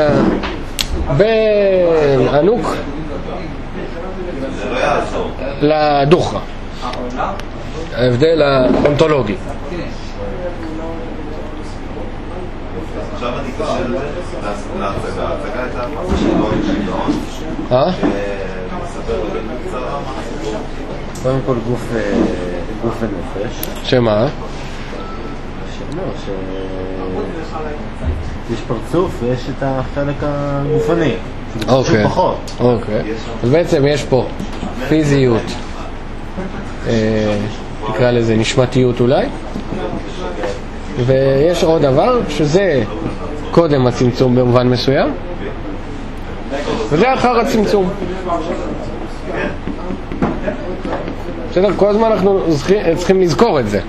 [SPEAKER 1] בין הנוק לדוחרה? ההבדל האונתולוגי.
[SPEAKER 4] עכשיו אני קשה להצגה את הפרצה שלו,
[SPEAKER 2] קודם כל גוף ונפש.
[SPEAKER 1] שמה?
[SPEAKER 2] יש פרצוף ויש את החלק הגופני.
[SPEAKER 1] אוקיי. אוקיי. אז בעצם יש פה פיזיות, נקרא לזה נשמתיות אולי, ויש עוד דבר שזה קודם הצמצום במובן מסוים וזה אחר הצמצום. בסדר? כל הזמן אנחנו צריכים לזכור את זה.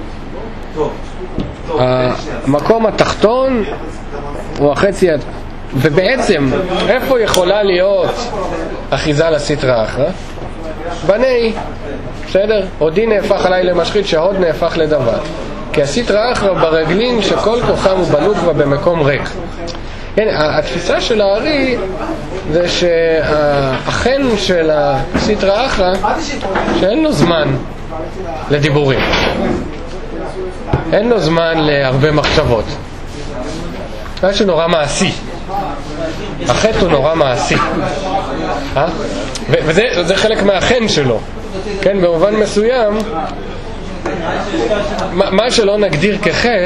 [SPEAKER 1] המקום התחתון הוא החצי, ובעצם איפה יכולה להיות אחיזה לסטרא אחרא? בני, בסדר? הודי נהפך עליי למשחית שההוד נהפך לדבר, כי הסטרא אחרא ברגלין שכל כוחם הוא בנוקבה במקום ריק. התפיסה של הארי זה שהחן של הסטרא אחרא שאין לו זמן לדיבורים, אין לו זמן להרבה מחשבות, זה שנורא מעשי, החטא הוא נורא מעשי, וזה חלק מהחן שלו, כן, במובן מסוים מה שלא נגדיר כחטא,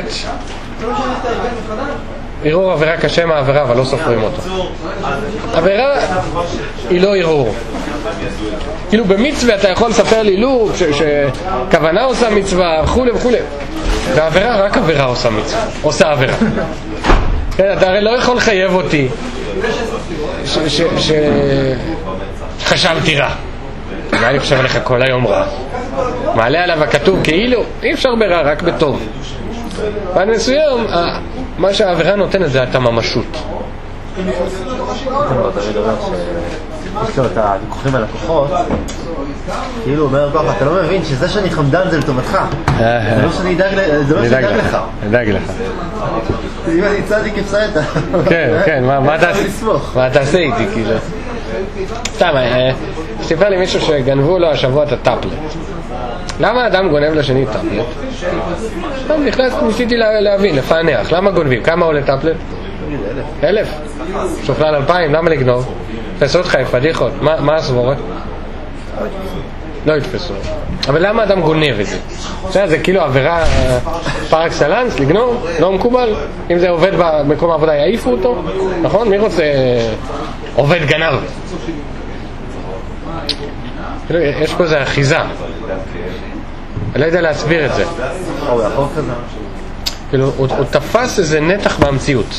[SPEAKER 1] ערעור עבירה קשה מהעבירה, אבל לא סופרים אותו. עבירה היא לא ערעור. כאילו במצווה אתה יכול לספר לי לוק שכוונה עושה מצווה וכו' וכו'. בעבירה רק עבירה עושה מצווה, עושה עבירה. אתה הרי לא יכול לחייב אותי שחשבתי רע. אני חושב עליך כל היום רע. מעלה עליו הכתוב כאילו, אי אפשר ברע, רק בטוב. ועד מסוים, מה שהעבירה נותנת זה את הממשות.
[SPEAKER 2] יש לו את הוויכוחים על הכוחות, כאילו הוא אומר ככה, אתה לא מבין שזה שאני חמדן זה לטובתך, זה לא שאני אדאג לך.
[SPEAKER 1] אדאג לך.
[SPEAKER 2] אם אני צדיק אפשר את
[SPEAKER 1] כן, מה תעשה איתי כאילו? סתם, שתפר לי מישהו שגנבו לו השבוע את הטאפלט. למה אדם גונב לשני טאפלט? סתם ניסיתי להבין, לפענח, למה גונבים? כמה עולה טאפלט? 1,000. שופלל 2,000, למה לגנוב? תפסו אותך, פדיחות, מה הסבורת? לא יתפסו. אבל למה אדם גונב את זה? זה כאילו עבירה פר אקסלנס, לגנוב, לא מקובל. אם זה עובד במקום העבודה, יעיפו אותו, נכון? מי רוצה עובד גנב? יש פה איזו אחיזה. אני לא יודע להסביר את זה. הוא תפס איזה נתח במציאות.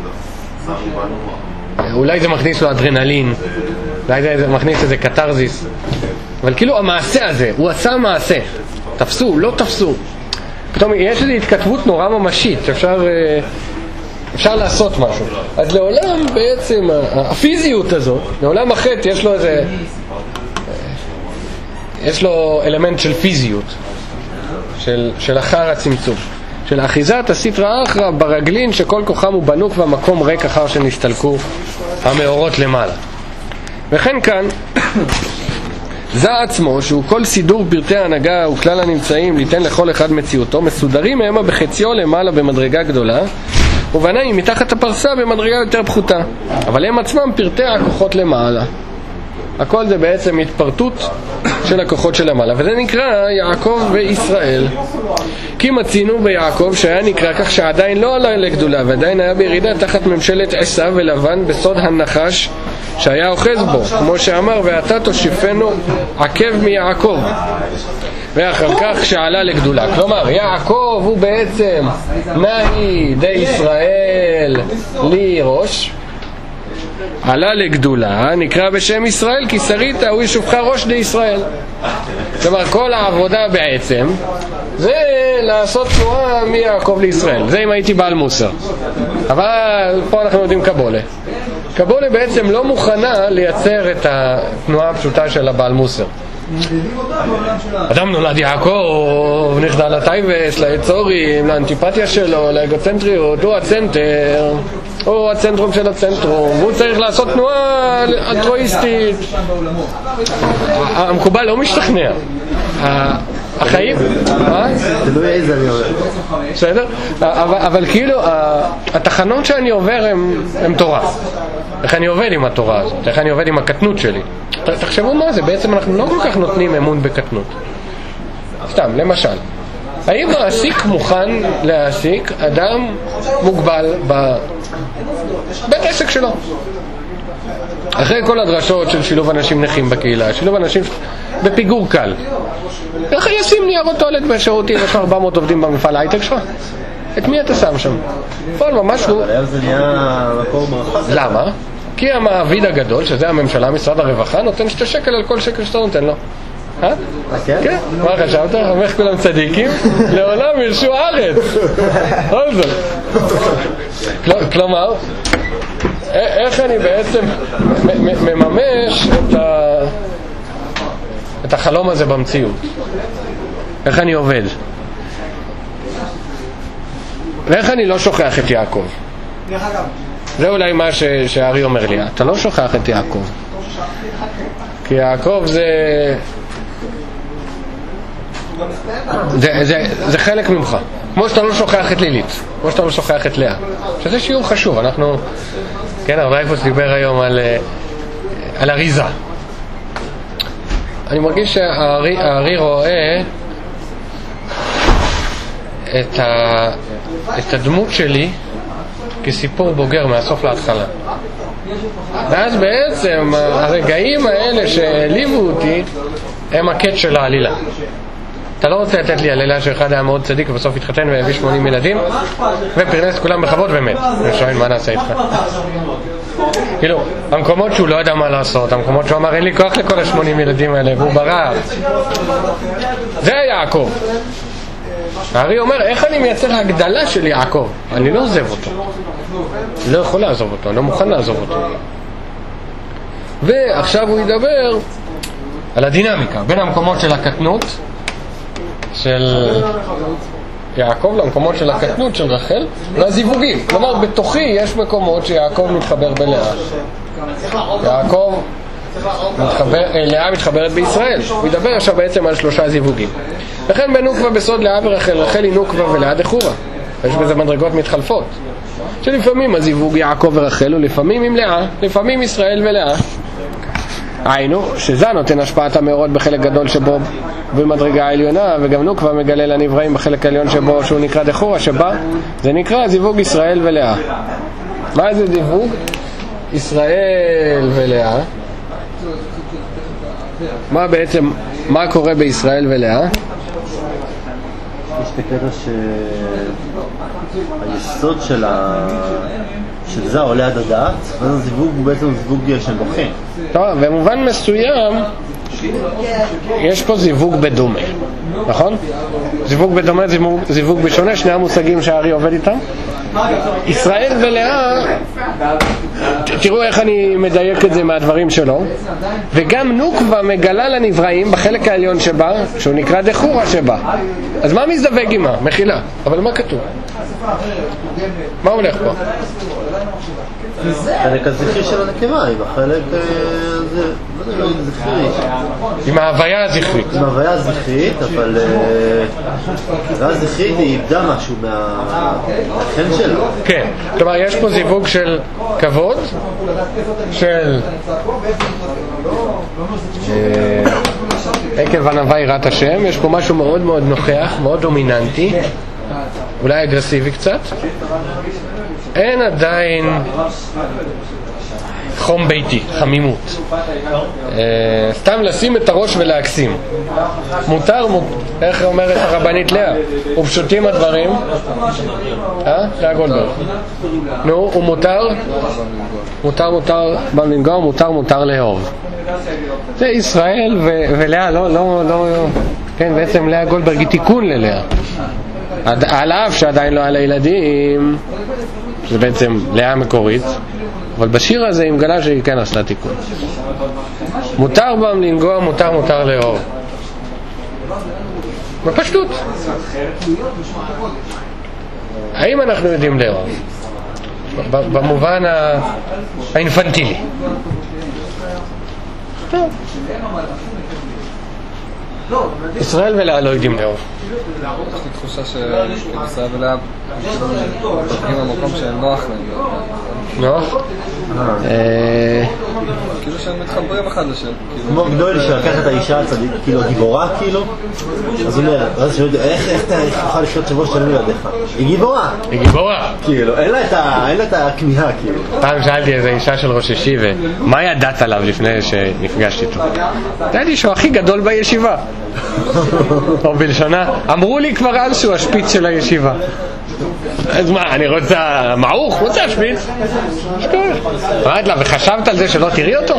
[SPEAKER 1] אולי זה מכניס לו אדרנלין, אולי זה מכניס איזה קטרזיס, אבל כאילו המעשה הזה, הוא עשה מעשה, תפסו, לא תפסו, פתאום יש איזו התכתבות נורא ממשית אפשר לעשות משהו. אז לעולם בעצם הפיזיות הזאת, לעולם החטא יש לו אלמנט של פיזיות, של אחר הצמצום, של אחיזת הסטרא אחרא ברגלין שכל כוחם הוא בנוק במקום ריק אחר שנסתלקו המאורות למעלה. וכן כאן זה עצמו שהוא כל סידור פרטי ההנהגה וכלל הנמצאים ליתן לכל אחד מציאותו, מסודרים המה בחציו למעלה במדרגה גדולה ובעיניים מתחת הפרסה במדרגה יותר פחותה, אבל הם עצמם פרטי הכוחות למעלה. הכל זה בעצם התפרטות של הכוחות של המעלה, וזה נקרא יעקב וישראל. כי מצינו ביעקב שהיה נקרא כך שעדיין לא עלה לגדולה ועדיין היה בירידה תחת ממשלת עשיו ולבן בסוד הנחש שהיה אוחז בו, כמו שאמר ואתה תושיפנו עקב מיעקב, ואחר כך שעלה לגדולה. כלומר יעקב הוא בעצם נאי די ישראל לי ראש, עלה לגדולה, נקרא בשם ישראל כי שרית הוא ישופך ראש די ישראל. כלומר כל העבודה בעצם זה לעשות תנועה מיעקב לישראל. זה אם הייתי בעל מוסר, אבל פה אנחנו יודעים קבולה. קבולה בעצם לא מוכנה לייצר את התנועה הפשוטה של הבעל מוסר. אדם נולד יעקב, נכנע לטייבס, ליצורים, לאנטיפתיה שלו, לאגוצנטריות, הוא הצנטר, הוא הצנטרום של הצנטרום, הוא צריך לעשות תנועה אלטרואיסטית. המקובל לא משתכנע. החיים,
[SPEAKER 2] תלוי איזה אני עובר.
[SPEAKER 1] בסדר? אבל כאילו התחנות שאני עובר הם תורה. איך אני עובד עם התורה הזאת, איך אני עובד עם הקטנות שלי. תחשבו מה זה, בעצם אנחנו לא כל כך נותנים אמון בקטנות. סתם, למשל, האם מעסיק מוכן להעסיק אדם מוגבל בבית עסק שלו? אחרי כל הדרשות של שילוב אנשים נכים בקהילה, שילוב אנשים בפיגור קל, איך ישים ניירות טואלט בשירותים? יש 400 עובדים במפעל הייטק שלך? את מי אתה שם שם? כל ממש לא.
[SPEAKER 2] אבל היום זה נהיה מקור מרחק.
[SPEAKER 1] למה? כי המעביד הגדול, שזה הממשלה, משרד הרווחה, נותן 2 שקל על כל שקל שאתה נותן לו.
[SPEAKER 2] כן?
[SPEAKER 1] כן? מה חשבת? אומר כולם צדיקים? לעולם ירשו הארץ. עוד זאת. כלומר, איך אני בעצם מממש את החלום הזה במציאות? איך אני עובד? ואיך אני לא שוכח את יעקב? זה אולי מה שהארי אומר לי, אתה לא שוכח את יעקב, כי יעקב זה חלק ממך, כמו שאתה לא שוכח את לילית, כמו שאתה לא שוכח את לאה, שזה שיעור חשוב. אנחנו, כן, הרב רייפוס דיבר היום על אריזה. אני מרגיש שהארי רואה את הדמות שלי כסיפור בוגר מהסוף להתחלה, ואז בעצם הרגעים האלה שהעליבו אותי הם הקט של העלילה. אתה לא רוצה לתת לי עלילה שאחד היה מאוד צדיק ובסוף התחתן והביא 80 ילדים ופרנס כולם בכבוד ומת. אני שואל, מה נעשה איתך? כאילו, המקומות שהוא לא ידע מה לעשות, המקומות שהוא אמר אין לי כוח לכל 80 ילדים האלה והוא ברח, זה יעקב. הארי אומר, איך אני מייצר הגדלה של יעקב? אני לא עוזב אותו, לא יכול לעזוב אותו, אני לא מוכן לעזוב אותו. ועכשיו הוא ידבר על הדינמיקה בין המקומות של הקטנות של יעקב למקומות של הקטנות של רחל והזיווגים. כלומר, בתוכי יש מקומות שיעקב מתחבר בלאה, יעקב לאה מתחברת בישראל. הוא ידבר עכשיו בעצם על 3 זיווגים. לכן בנוקבה בסוד לאה ורחל, רחל היא נוקבה ולאה דחורה. יש בזה מדרגות מתחלפות, שלפעמים הזיווג יעקב ורחל ולפעמים עם לאה, לפעמים ישראל ולאה. היינו, שזה נותן השפעת המאורות בחלק גדול שבו במדרגה העליונה, וגם נוקבה מגלה לנבראים בחלק העליון שבו שהוא נקרא דחורה, שבה זה נקרא זיווג ישראל ולאה. מה זה זיווג ישראל ולאה? מה בעצם, מה קורה בישראל ולאה?
[SPEAKER 2] יש בקטע שהיסוד של זה עולה עד הדעת, ואז הזיווג הוא בעצם זיווג של בוחן.
[SPEAKER 1] טוב, במובן מסוים יש פה זיווג בדומה, נכון? זיווג בדומה, זיווג בשונה, שני המושגים שהארי עובד איתם. ישראל ולאה, תראו איך אני מדייק את זה מהדברים שלו. וגם נוקבה מגלה לנבראים בחלק העליון שבה, שהוא נקרא דחורה שבה. אז מה מזדווג עימה? מחילה. אבל מה כתוב? מה הולך פה?
[SPEAKER 2] החלק הזכרי של הנקמה, עם החלק זכרי,
[SPEAKER 1] עם ההוויה הזכרית.
[SPEAKER 2] עם ההוויה הזכרית, אבל ההוויה הזכרית היא איבדה משהו מהחן שלו.
[SPEAKER 1] כן, כלומר יש פה זיווג של כבוד, של עקב ענווה יראת השם. יש פה משהו מאוד מאוד נוכח, מאוד דומיננטי, אולי אגרסיבי קצת. אין עדיין חום ביתי, חמימות, סתם לשים את הראש ולהקסים. מותר, איך אומרת הרבנית לאה, ופשוטים הדברים, לאה גולדברג, נו, הוא מותר בלנגוע, מותר לאהוב. זה ישראל ולאה, לא, כן, בעצם לאה גולדברג היא תיקון ללאה, על אף שעדיין לא על הילדים, זה בעצם לאה מקורית, אבל בשיר הזה היא מגלה שהיא כן עשתה תיקון. מותר בם לנגוע, מותר לאהוב. בפשטות. האם אנחנו יודעים לאהוב? במובן האינפנטילי. טוב. ישראל ולאה לא יודעים לאהוב.
[SPEAKER 5] יש לי תחושה שישראל ולאה מגיעים למקום שהם נוח להם.
[SPEAKER 1] נוח?
[SPEAKER 5] כאילו שהם מתחברים אחד לשם.
[SPEAKER 2] כמו גדול שלקח את האישה הצדיק, כאילו גיבורה כאילו, אז הוא אומר, איך אתה יכול לחיות שבוע שלנו לידיך? היא גיבורה!
[SPEAKER 1] היא גיבורה!
[SPEAKER 2] כאילו, אין לה את הכמיהה כאילו.
[SPEAKER 1] פעם שאלתי איזו אישה של ראש ישיבה, מה ידעת עליו לפני שנפגשתי איתו? ידעתי שהוא הכי גדול בישיבה. או בלשונה, אמרו לי כבר אז שהוא השפיץ של הישיבה. אז מה, אני רוצה מעוך? רוצה שפיץ? אמרת לה, וחשבת על זה שלא תראי אותו?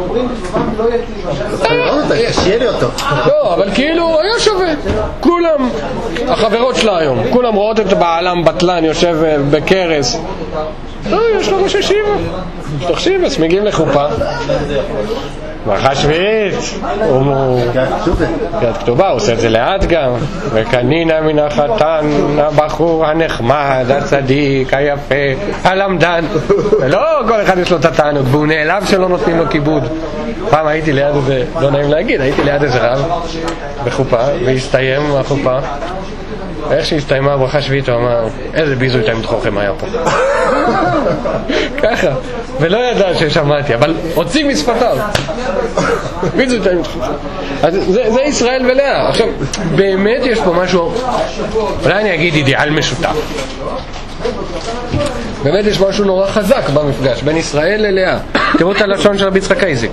[SPEAKER 2] שיהיה לי אותו.
[SPEAKER 1] לא, אבל כאילו היה שווה. כולם, החברות שלה היום, כולם רואות את בעלם בטלן יושב בקרס. יש לו ראש ישיבה. תחשיבס, מגיעים לחופה. ברכה שביעית. קריאת כתובה, הוא עושה את זה לאט גם. וקנינה מן החתן, הבחור הנחמד, הצדיק, היפה, הלמדן. ולא כל אחד יש לו את התענוג, והוא נעלב שלא נותנים לו כיבוד. פעם הייתי ליד איזה, לא נעים להגיד, הייתי ליד איזה רב בחופה, והסתיים החופה. ואיך שהסתיימה הברכה שביעית, הוא אמר, איזה ביזוי תאים תחוכם היה פה. ככה, ולא ידע ששמעתי, אבל הוציא משפתיו. ביזוי תאים תחוכם. אז זה ישראל ולאה. עכשיו, באמת יש פה משהו, אולי אני אגיד אידיאל משותף. באמת יש משהו נורא חזק במפגש בין ישראל ללאה. תראו את הלשון של רבי יצחק אייזיק.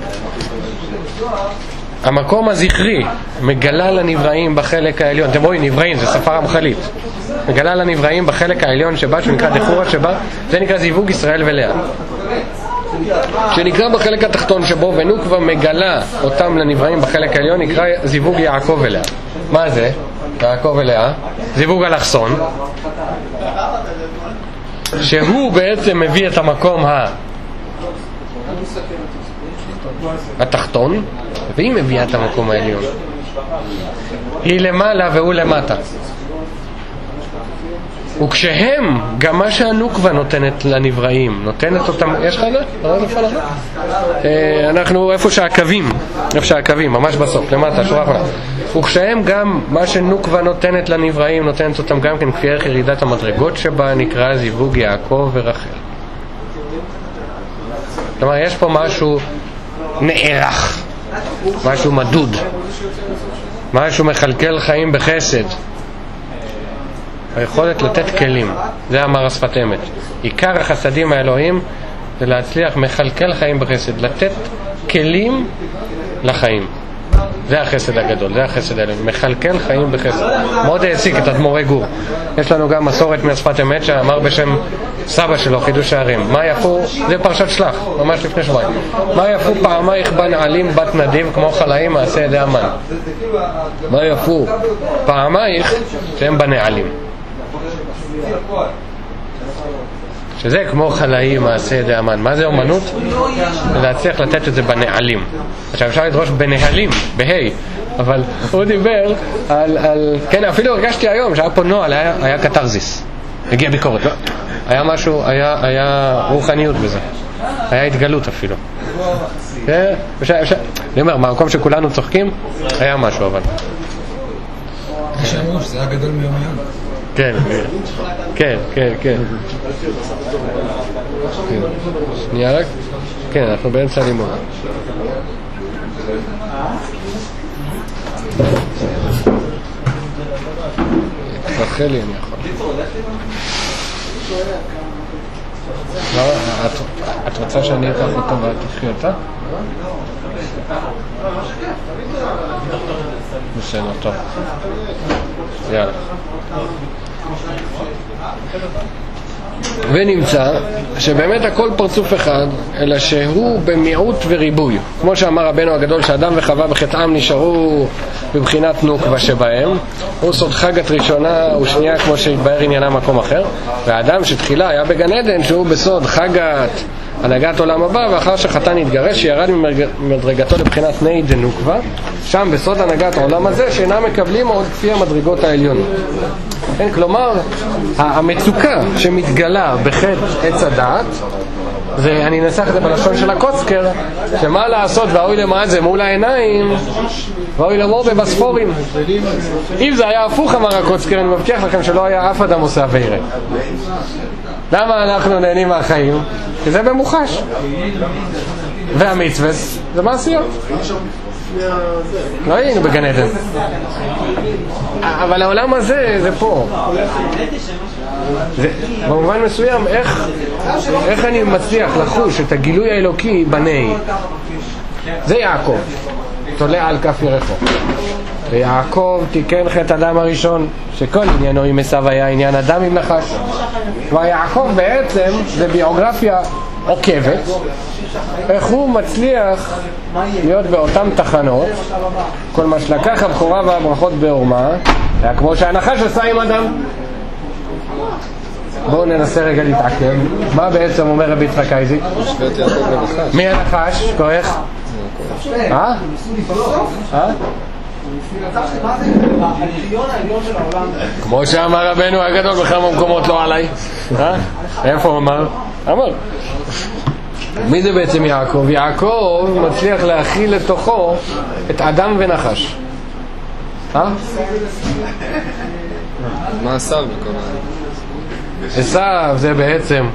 [SPEAKER 1] המקום הזכרי מגלה לנבראים בחלק העליון. אתם רואים, נבראים זה שפה רמחלית. מגלה לנבראים בחלק העליון שבה, שנקרא דחורה שבה, זה נקרא זיווג ישראל ולאה. שנקרא בחלק התחתון שבו ונוקבה מגלה אותם לנבראים בחלק העליון, נקרא זיווג יעקב ולאה. מה זה? יעקב ולאה? זיווג אלכסון, שהוא בעצם מביא את המקום התחתון, והיא מביאה את המקום העליון. היא למעלה והוא למטה. וכשהם, גם מה שהנוקבה נותנת לנבראים, נותנת אותם, יש לך אנחנו איפה שהקווים, ממש בסוף, למטה, שורה אחרונה. וכשהם גם, מה שנוקבה נותנת לנבראים, נותנת אותם גם כן כפי ערך ירידת המדרגות שבה נקרא זיווג יעקב ורחל. כלומר, יש פה משהו נערך, משהו מדוד, משהו מחלקל חיים בחסד, היכולת לתת כלים. זה אמר השפת אמת, עיקר החסדים האלוהים זה להצליח מחלקל חיים בחסד, לתת כלים לחיים. זה החסד הגדול, זה החסד האלוהים, מחלקל חיים בחסד. מאוד העסיק את אדמו"רי גור. יש לנו גם מסורת מהשפת אמת שאמר בשם סבא שלו, חידוש הערים, מה יפו, זה פרשת שלח, ממש לפני שבועיים, מה יפו פעמייך בנעלים בת נדיב כמו חלאים מעשה ידי המן. מה יפו פעמייך שהם בנעלים, שזה כמו חלאים מעשה ידי המן. מה זה אומנות? להצליח לתת את זה בנעלים. עכשיו אפשר לדרוש בנהלים, בהי, אבל הוא דיבר על כן, אפילו הרגשתי היום שהיה פה נועל, היה קטרזיס, הגיע ביקורת, לא? היה משהו, היה רוחניות בזה, היה התגלות אפילו. אני אומר, מהמקום שכולנו צוחקים, היה משהו אבל.
[SPEAKER 6] זה שאמרו שזה היה גדול מיום יום.
[SPEAKER 1] כן, כן, כן, כן. שנייה רק. כן, אנחנו באמצע לימוד. רחלי אני יכול. את רוצה שאני אקח אותו ואת תקחי אותה? בסדר, טוב. יאללה. ונמצא שבאמת הכל פרצוף אחד, אלא שהוא במיעוט וריבוי. כמו שאמר רבנו הגדול, שאדם וחווה בחטאם נשארו בבחינת נוקבה שבהם, הוא סוד חגת ראשונה ושנייה כמו שהתבהר עניינם מקום אחר, והאדם שתחילה היה בגן עדן שהוא בסוד חגת הנהגת עולם הבא, ואחר שחתן התגרש ירד ממדרגתו לבחינת ני דנוקבה, שם בסוד הנהגת העולם הזה שאינם מקבלים עוד כפי המדרגות העליונות. כן, כלומר המצוקה שמתגלה בחטא עץ הדעת אני אנסח את זה בלשון של הקוצקר, שמה לעשות והאוי למעט זה מול העיניים והאוי למור בבספורים. אם זה היה הפוך, אמר הקוצקר, אני מבטיח לכם שלא היה אף אדם עושה עבירה. למה אנחנו נהנים מהחיים? כי זה במוחש. והמצווה זה מעשיות. לא היינו בגן עדן, אבל העולם הזה זה פה. במובן מסוים, איך אני מצליח לחוש את הגילוי האלוקי בני? זה יעקב, תולה על כף ירחו. ויעקב תיקן חטא אדם הראשון, שכל עניינו עם עשיו היה עניין אדם עם נחש. ויעקב בעצם זה ביוגרפיה עוקבת, איך הוא מצליח להיות באותן תחנות. כל מה שלקח הבכורה והברכות בעורמה היה כמו שהנחש עשה עם אדם. בואו ננסה רגע להתעכב. מה בעצם אומר רבי יצחק אייזיק? מי הנחש? כוח? כמו שאמר רבנו הגדול בכמה מקומות לא עליי. איפה הוא אמר? אמר. מי זה בעצם יעקב? יעקב מצליח להכיל לתוכו את אדם ונחש.
[SPEAKER 5] מה עשיו בכל
[SPEAKER 1] עשיו זה בעצם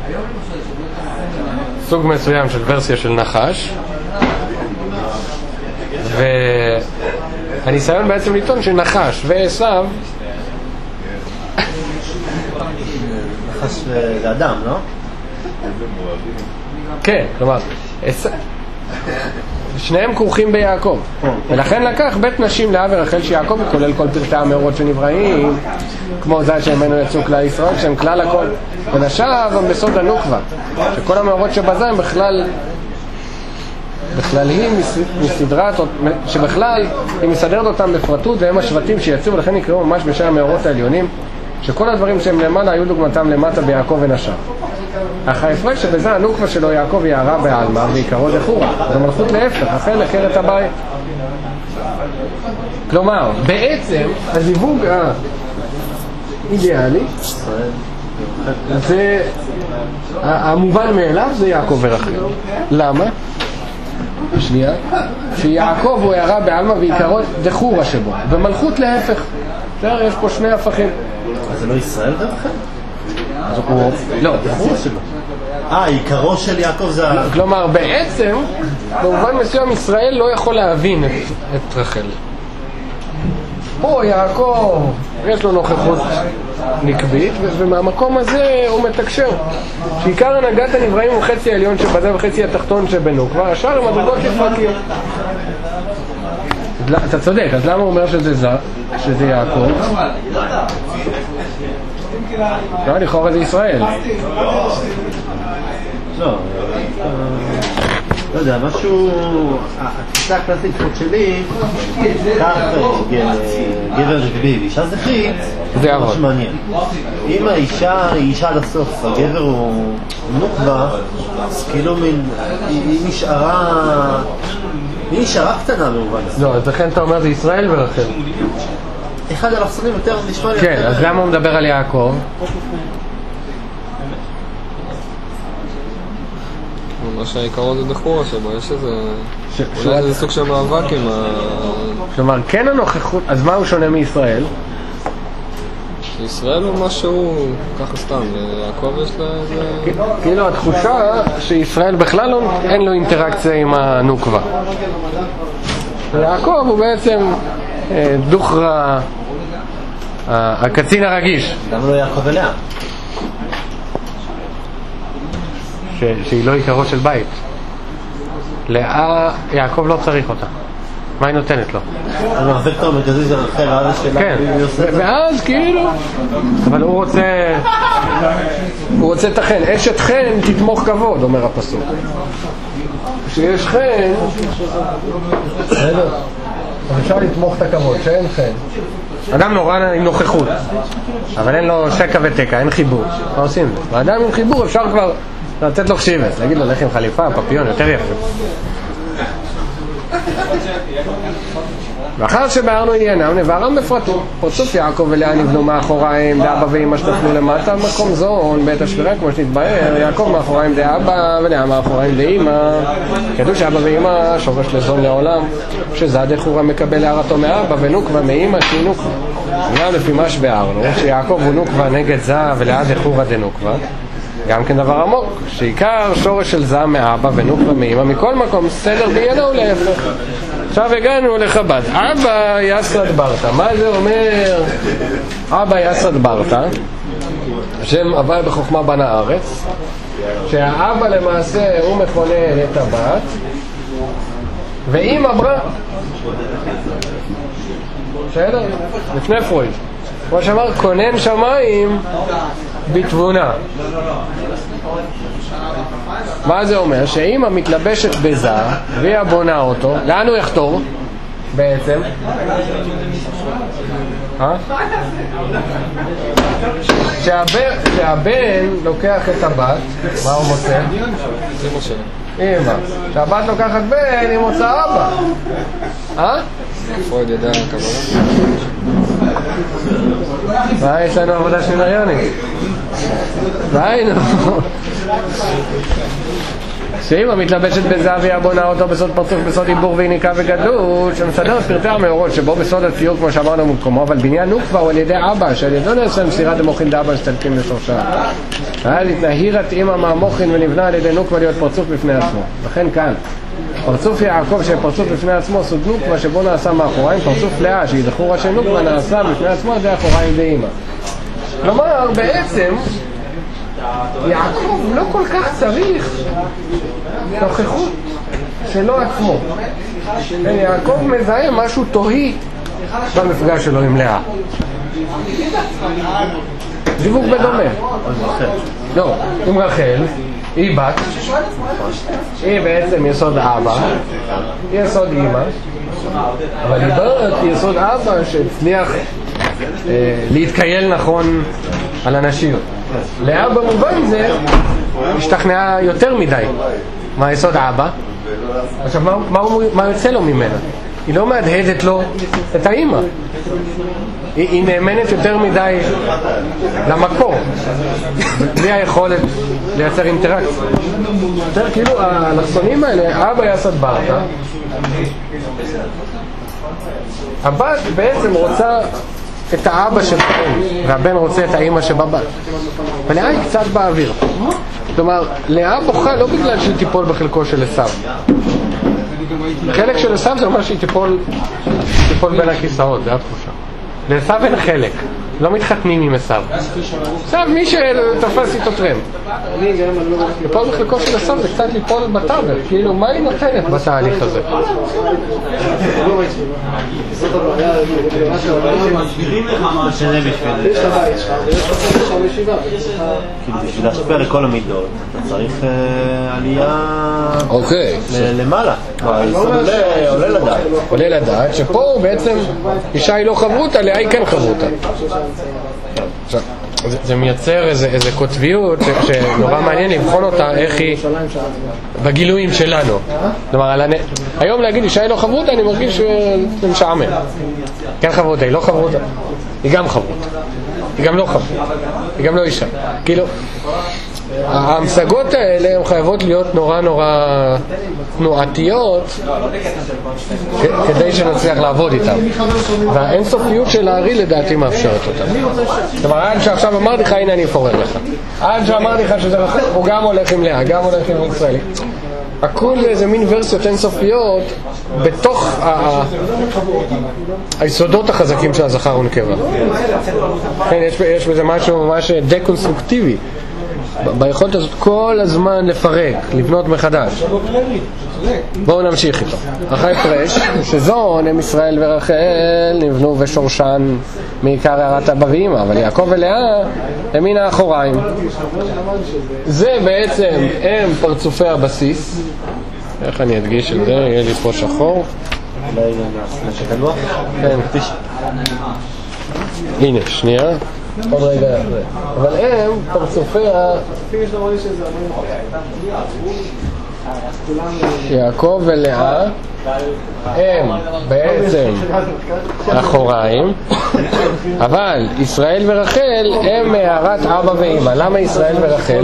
[SPEAKER 1] סוג מסוים של ורסיה של נחש, והניסיון בעצם לטעון שנחש ועשיו
[SPEAKER 2] נחש זה אדם, לא?
[SPEAKER 1] כן, כלומר שניהם כרוכים ביעקב, ולכן לקח בית נשים לאה ורחל שיעקב כולל כל פרטי המאורות שנבראים, כמו זה שממנו יצאו כלל ישראל, שהם כלל הכל, ונשאר גם בסוד הנוקבה, שכל המאורות שבזה הם בכלל היא מסדרת, שבכלל היא מסדרת אותם בפרטות, והם השבטים שיצאו, ולכן נקראו ממש בשם המאורות העליונים, שכל הדברים שהם למעלה היו דוגמתם למטה ביעקב ונשאר. אך ההפרש שבזה הנוקבה שלו יעקב יערה בעלמה ועיקרו דחורה, זו מלכות להפך, אחר לחרת הבית. כלומר, בעצם הזיווג האידיאלי זה המובן מאליו, זה יעקב ורחל. למה? שנייה, שיעקב הוא יערה בעלמה ועיקרו דחורה שבו, ומלכות להפך. יש פה שני הפכים.
[SPEAKER 2] אז זה לא ישראל ורחל?
[SPEAKER 1] אז הוא לא, דחורה שלו.
[SPEAKER 2] עיקרו של יעקב זה...
[SPEAKER 1] כלומר, בעצם, במובן מסוים ישראל לא יכול להבין את רחל. פה יעקב, יש לו נוכחות נקבית, ומהמקום הזה הוא מתקשר. שעיקר הנהגת הנבראים הוא חצי העליון שבזה וחצי התחתון שבנוקבה, השאר הם מדרגות לפרקיות. אתה צודק, אז למה הוא אומר שזה יעקב? לא, לכאורה זה ישראל.
[SPEAKER 2] לא יודע, משהו... התפיסה הקלאסית שלי, כך גבר זכרי ואישה זכרית, זה משהו מעניין. אם האישה היא אישה עד הסוף, הגבר הוא נוקבה, אז כאילו היא נשארה קטנה במובן.
[SPEAKER 1] לא, אז לכן אתה אומר זה ישראל ורחל.
[SPEAKER 2] אחד הלחסונים יותר נשמע לי...
[SPEAKER 1] כן, אז למה הוא מדבר על יעקב?
[SPEAKER 5] מה שהעיקרון זה דחורה שבו, יש אולי זה סוג של מאבק עם
[SPEAKER 1] כלומר, כן הנוכחות, אז מה הוא שונה מישראל?
[SPEAKER 5] ישראל הוא משהו ככה סתם, ויעקב יש לה איזה...
[SPEAKER 1] כאילו התחושה שישראל בכלל אין לו אינטראקציה עם הנוקבה. יעקב הוא בעצם דוחרה, הקצין הרגיש.
[SPEAKER 2] למה לא יעקב אליה?
[SPEAKER 1] שהיא לא עיקרו של בית. לאה, יעקב לא צריך אותה. מה היא נותנת לו?
[SPEAKER 2] הווקטור המרכזי זה רחל, הארץ שלה.
[SPEAKER 1] כן, ואז כאילו, אבל הוא רוצה את החן. אשת חן תתמוך כבוד, אומר הפסוק. כשיש חן, אפשר לתמוך את הכבוד, שאין חן. אדם נורא עם נוכחות, אבל אין לו שקע ותקע, אין חיבור. מה עושים? ואדם עם חיבור אפשר כבר לתת לו חשיבס, להגיד לו לך עם חליפה, פפיון, יותר יפה. ואחר שבארנו עניינם נבערם בפרטים. פרצוף יעקב ולאה נבנו מאחוריים, דאבא ואמא שנפלו למטה במקום זון, בית השבירה כמו שנתבהר, יעקב מאחוריים דאבא ולאה מאחוריים דאמא. ידעו שאבא ואמא שורש לזון לעולם, שזה דחורה מקבל הערתו מאבא ונוקבה מאמא שהיא נוקבה. גם לפי מה שבארנו, שיעקב הוא נוקבה נגד זה ולאה דחורה דנוקבה. גם כן דבר עמוק, שעיקר שורש של זעם מאבא ונוקבה מאמא, מכל מקום סדר דיינו הוא להפך. עכשיו הגענו לחב"ד. אבא יסד ברטה. מה זה אומר? אבא יסד ברטה, השם הווי בחוכמה בנה הארץ, שהאבא למעשה הוא מכונן את הבת, ואמא ברא. בסדר? לפני פרויד. כמו שאמר, כונן שמיים בתבונה. מה זה אומר? שאמא מתלבשת בזה והיא בונה אותו, לאן הוא יחתור בעצם? שהבן לוקח את הבת, מה הוא מוצא? אמא. שהבת לוקחת בן, היא מוצא אבא.
[SPEAKER 5] פרויד ידע כמובן.
[SPEAKER 1] מה, יש לנו עבודה סמינריונית? והיינו. שאמא מתלבשת בזה והיא בונה אותו בסוד פרצוף, בסוד דיבור ויניקה וגדלות, שמסדר את פרטי המאורות שבו בסוד הציור כמו שאמרנו במקומו, אבל בניין נוקבה הוא על ידי אבא, שעל ידו נעשה מסירת המוחין דאבא שתלקים לשורשה. ואז התנהירת אמא מהמוחין ונבנה על ידי נוקבה להיות פרצוף בפני עצמו. לכן כאן פרצוף יעקב שפרצוף בפני עצמו סוד נוקבה שבו נעשה מאחוריים, פרצוף לאה שהיא דחורה של נוקבה נעשה בפני עצמו על ידי אחוריים דאמא. כלומר בעצם יעקב לא כל כך צריך נוכחות שלו עצמו. יעקב מזהה משהו תוהי במפגש שלו עם לאה. דיווק בדומה. לא, עם רחל, היא בת, היא בעצם יסוד אבא, היא יסוד אמא, אבל היא בת יסוד אבא שהצליח להתקייל נכון על הנשיות. לאה במובן זה השתכנעה יותר מדי מהיסוד אבא. עכשיו מה יוצא לו ממנה? היא לא מהדהדת לו את האמא, היא נאמנת יותר מדי למקור בלי היכולת לייצר אינטראקציה. יותר כאילו האלכסונים האלה, אבא יסד ברטה, הבת בעצם רוצה את האבא של הבן, והבן רוצה את האמא שבבת. ולאה היא קצת באוויר. כלומר, לאה בוכה לא בגלל שהיא תיפול בחלקו של עשיו. חלק של עשיו זה אומר שהיא תיפול בין הכיסאות, זה התחושה. לעשיו אין חלק, לא מתחתנים עם עשיו. עשיו מי שתפס איתו טרמפ. ליפול בחלקו של עשיו זה קצת ליפול בתווך, כאילו מה היא נותנת בתהליך הזה?
[SPEAKER 2] בשביל להשפיע לכל המידות אתה צריך עלייה למעלה,
[SPEAKER 1] עולה לדעת שפה בעצם אישה היא לא חברותה, לאה היא כן חברותה. זה מייצר איזה קוטביות שנורא מעניין לבחון אותה איך היא בגילויים שלנו. כלומר, היום להגיד אישה היא לא חברותה, אני מרגיש שזה משעמם. כן חברותה, היא לא חברותה, היא גם חברותה, היא גם לא חברותה, היא גם לא אישה. כאילו ההמשגות האלה הן חייבות להיות נורא תנועתיות כדי שנצליח לעבוד איתן, והאינסופיות של הארי לדעתי מאפשרת אותן. כלומר, עד שעכשיו אמרתי לך, הנה אני אפורר לך, עד שאמרתי לך שזה רחל, הוא גם הולך עם לאה, גם הולך עם ישראלי. הכל זה מין ורסיות אינסופיות בתוך היסודות החזקים של הזכר ונקבה. יש בזה משהו ממש דקונסטרוקטיבי ביכולת הזאת כל הזמן לפרק, לבנות מחדש. בואו נמשיך איתו. אחרי פרש, שזון הם ישראל ורחל נבנו ושורשן מעיקר הערת אבא ואמא, אבל יעקב ולאה הם מן האחוריים. זה בעצם הם פרצופי הבסיס. איך אני אדגיש את זה? יהיה לי פה שחור. כן. הנה, שנייה. עוד רגע. אבל הם פרצופי יעקב ולאה הם בעצם אחוריים, אבל ישראל ורחל הם מהערת אבא ואמא. למה ישראל ורחל?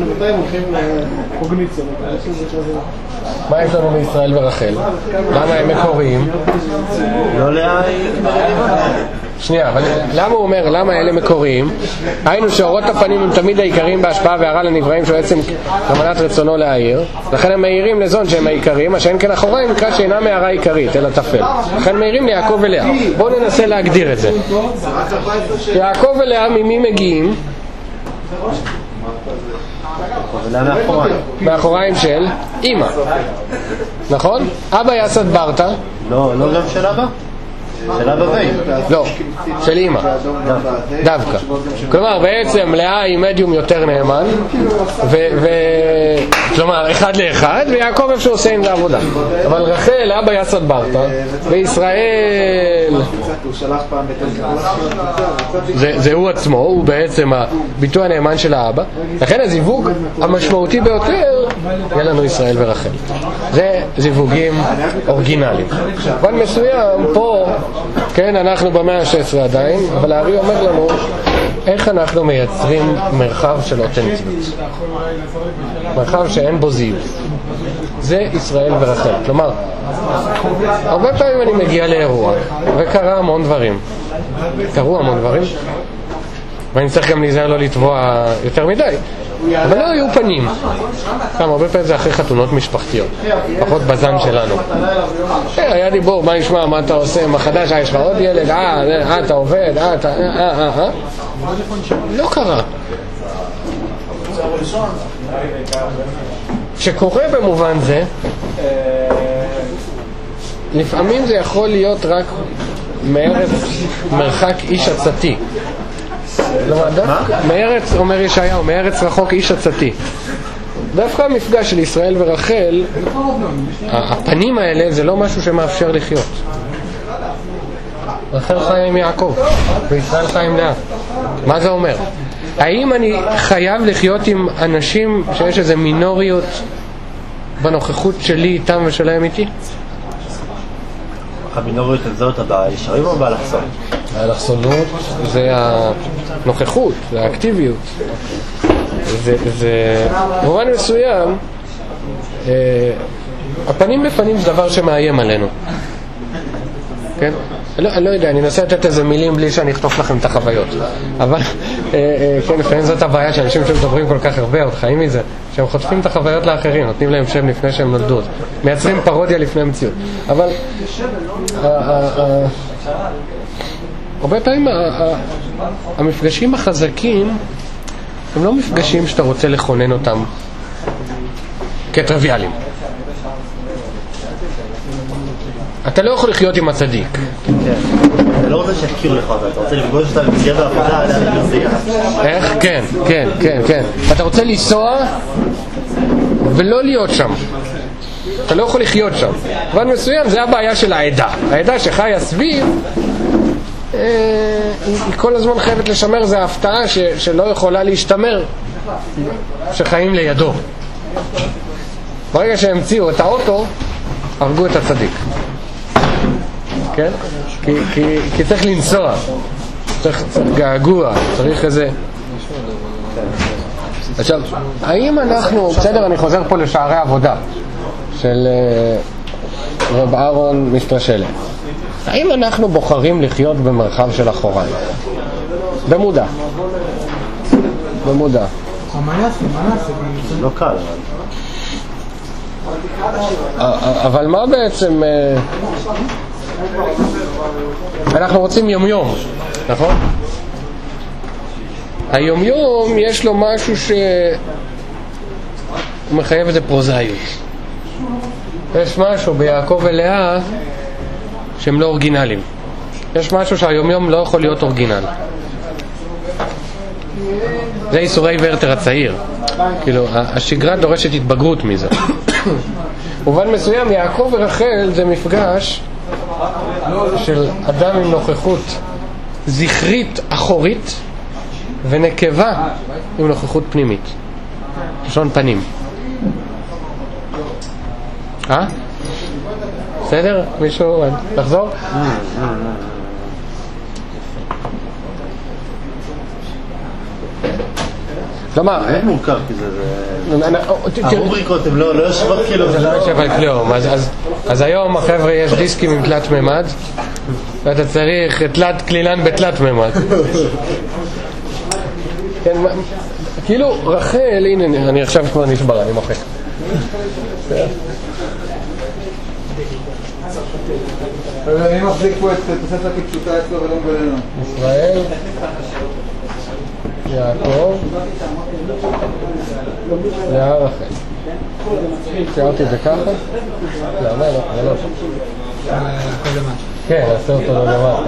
[SPEAKER 1] מה יש לנו מישראל ורחל? למה הם מקוריים?
[SPEAKER 2] לא לאה.
[SPEAKER 1] שנייה, אבל למה הוא אומר, למה אלה מקוריים? היינו שאורות הפנים הם תמיד העיקריים בהשפעה והרע לנבראים שהוא עצם כוונת רצונו להעיר, לכן הם מאירים לזון שהם העיקריים, מה שאין כן אחוריים נקרא שאינם מהערה עיקרית אלא טפל, לכן מאירים ליעקב ולאה. בואו ננסה להגדיר את זה. יעקב ולאה ממי מגיעים? מאחוריים של אמא, נכון? אבא יסד ברטה.
[SPEAKER 2] לא גם של אבא? של אבא ואי?
[SPEAKER 1] לא, של אמא דווקא. כלומר בעצם לאה היא מדיום יותר נאמן, כלומר אחד לאחד, ויעקב איפה שעושה עם זה עבודה. אבל רחל אבא יסד ברטה, וישראל זה הוא עצמו, הוא בעצם הביטוי הנאמן של האבא. לכן הזיווג המשמעותי ביותר יהיה לנו ישראל ורחל. זה זיווגים אורגינליים. אבל מסוים פה, כן, אנחנו במאה ה-16 עדיין, אבל הארי אומר לנו איך אנחנו מייצרים מרחב של אותנטיות, מרחב שאין בו זיוף. זה ישראל ורחל. כלומר, הרבה פעמים אני מגיע לאירוע וקרה המון דברים, קרו המון דברים, ואני צריך גם להיזהר לא לטבוע יותר מדי, אבל לא היו פנים. כמה הרבה פעמים זה אחרי חתונות משפחתיות, פחות בזן שלנו. היה דיבור, מה נשמע, מה אתה עושה, מה חדש, יש לך עוד ילד, אתה עובד, לא קרה. שקורה במובן זה, לפעמים זה יכול להיות רק מארץ מרחק איש עצתי. מארץ, אומר ישעיהו, מארץ רחוק איש עצתי. דווקא המפגש של ישראל ורחל, הפנים האלה זה לא משהו שמאפשר לחיות. רחל חיה עם יעקב וישראל חיה עם לאה. מה זה אומר? האם אני חייב לחיות עם אנשים שיש איזו מינוריות בנוכחות שלי איתם ושלהם איתי?
[SPEAKER 2] המינוריות הזאת הבאה ישרים או באלכסון?
[SPEAKER 1] האלכסונות זה הנוכחות, זה האקטיביות. זה במובן מסוים, הפנים בפנים זה דבר שמאיים עלינו. כן? אני לא יודע, אני אנסה לתת איזה מילים בלי שאני אכתוב לכם את החוויות. אבל כן, לפעמים זאת הבעיה שאנשים שמדברים כל כך הרבה עוד חיים מזה, שהם חוטפים את החוויות לאחרים, נותנים להם שם לפני שהם נולדו, מייצרים פרודיה לפני המציאות. אבל הרבה פעמים המפגשים החזקים הם לא מפגשים שאתה רוצה לכונן אותם כטריוויאליים. אתה לא יכול לחיות עם הצדיק.
[SPEAKER 2] אתה לא רוצה שיכירו לך, אתה רוצה לפגוש אותה במסגרת העבודה עליה למרסייה.
[SPEAKER 1] איך? כן. אתה רוצה לנסוע ולא להיות שם. אתה לא יכול לחיות שם. אבל מסוים זה הבעיה של העדה. העדה שחיה סביב, היא כל הזמן חייבת לשמר, זה ההפתעה שלא יכולה להשתמר, שחיים לידו. ברגע שהמציאו את האוטו, הרגו את הצדיק. כן? כי צריך לנסוע, צריך געגוע, צריך איזה... עכשיו, האם אנחנו, בסדר, אני חוזר פה לשערי עבודה של רב אהרון משתרשלת. האם אנחנו בוחרים לחיות במרחב של אחוריים? במודע.
[SPEAKER 2] לא קל.
[SPEAKER 1] אבל מה בעצם... אנחנו רוצים יומיום, נכון? היומיום יש לו משהו שהוא מחייב איזה פרוזאיות. יש משהו ביעקב ולאה שהם לא אורגינליים. יש משהו שהיומיום לא יכול להיות אורגינל. זה איסורי ורטר הצעיר. כאילו, השגרה דורשת התבגרות מזה. ובן מסוים, יעקב ורחל זה מפגש של אדם עם נוכחות זכרית אחורית ונקבה עם נוכחות פנימית. לשון פנים. בסדר? מישהו, לחזור? כלומר,
[SPEAKER 2] זה מורכב כי זה... הרובריקות הן לא יושבות כאילו...
[SPEAKER 1] זה לא יושב על כלום. אז היום החבר'ה יש דיסקים עם תלת ממד ואתה צריך תלת קלילן בתלת ממד. כאילו רחל, הנה אני עכשיו כבר נשבר, אני מוחק.
[SPEAKER 6] אני מחזיק פה את תוספת כפשוטה אצלו ולא מגלה לנו.
[SPEAKER 1] ישראל, יעקב, לאה רחל. ציירתי את זה ככה? למה לא? זה לא.
[SPEAKER 6] הכל למטה.
[SPEAKER 1] כן, נעשה אותו לא למטה.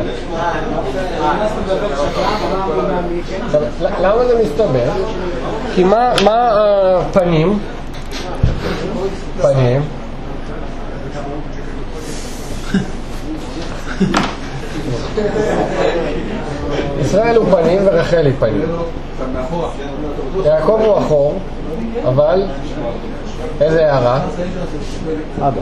[SPEAKER 1] למה זה מסתבר? כי מה הפנים? פנים. ישראל הוא פנים ורחל היא פנים. יעקב הוא אחור, אבל איזה הערה?
[SPEAKER 2] אבא.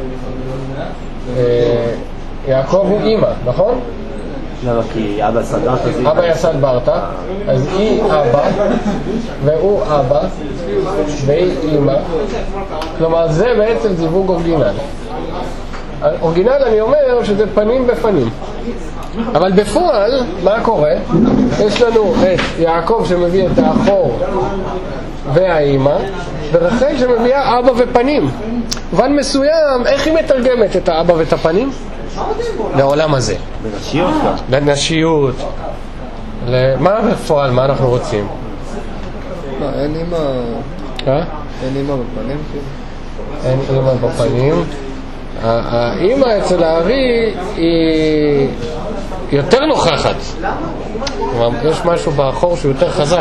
[SPEAKER 1] יעקב הוא אמא, נכון?
[SPEAKER 2] למה? כי אבא סדרת אז היא...
[SPEAKER 1] אבא יסד ברטה, אז היא אבא והוא אבא והיא אמא. כלומר זה בעצם זיווג אורגינל. אורגינל אני אומר שזה פנים בפנים, אבל בפועל מה קורה? יש לנו את יעקב שמביא את האחור והאימא, ורחל שמביאה אבא ופנים. אבל מסוים, איך היא מתרגמת את האבא ואת הפנים? לעולם הזה.
[SPEAKER 2] בנשיות גם.
[SPEAKER 1] בנשיות. מה בפועל, מה אנחנו רוצים?
[SPEAKER 5] אין אימא... אין אימא בפנים?
[SPEAKER 1] אין אימא בפנים. האימא אצל הארי היא יותר נוכחת. יש משהו באחור שהוא יותר חזק.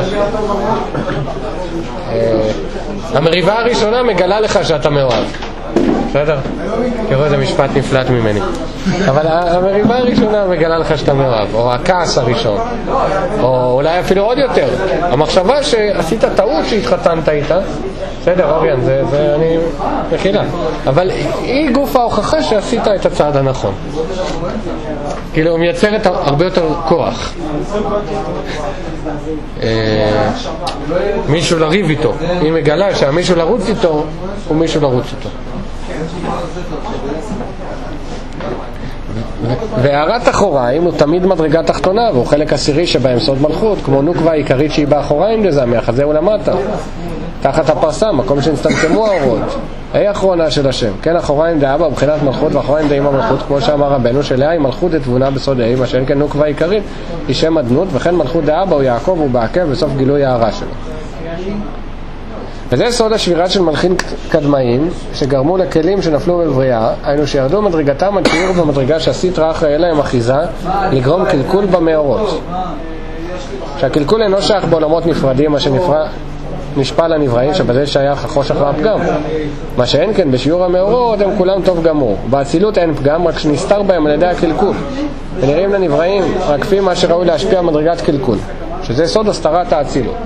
[SPEAKER 1] המריבה הראשונה מגלה לך שאתה מאוהב. בסדר? תראו איזה משפט נפלט ממני. אבל המריבה הראשונה מגלה לך שאתה מאוהב, או הכעס הראשון, או אולי אפילו עוד יותר המחשבה שעשית טעות שהתחתנת איתה. בסדר, אוריאן, זה אני מחילה, אבל היא גוף ההוכחה שעשית את הצעד הנכון. כאילו הוא מייצרת הרבה יותר כוח. מישהו לריב איתו, היא מגלה שהמישהו לרוץ איתו הוא מישהו לרוץ איתו. והערת אחוריים הוא תמיד מדרגה תחתונה, והוא חלק עשירי שבהם סוד מלכות, כמו נוקבה העיקרית שהיא באחוריים לזמח, אז זהו למטה תחת הפרסה, מקום שנסתמצמו האורות, היא האחרונה של השם. כן, אחוריים דאבא מבחינת מלכות ואחוריים דאמא מלכות, כמו שאמר רבנו, שלאה היא מלכות דתבונה בסוד האי, מה שאין כן נוקבה העיקרית היא שם אדנות, וכן מלכות דאבא הוא יעקב הוא בעקב בסוף גילוי הערה שלו. וזה סוד השבירה של מלכים קדמאים שגרמו לכלים שנפלו בבריאה, היינו שירדו מדרגתם עד שיעור במדרגה שהסטרא אחרא להם אחיזה לגרום קלקול במאורות. שהקלקול אינו שייך בעולמות נפרדים, מה נשפע לנבראים שבזה שייך החושך והפגם. מה שאין כן בשיעור המאורות הם כולם טוב גמור. באצילות אין פגם, רק שנסתר בהם על ידי הקלקול, ונראים לנבראים רק כפי מה שראוי להשפיע מדרגת קלקול, שזה סוד הסתרת האצילות.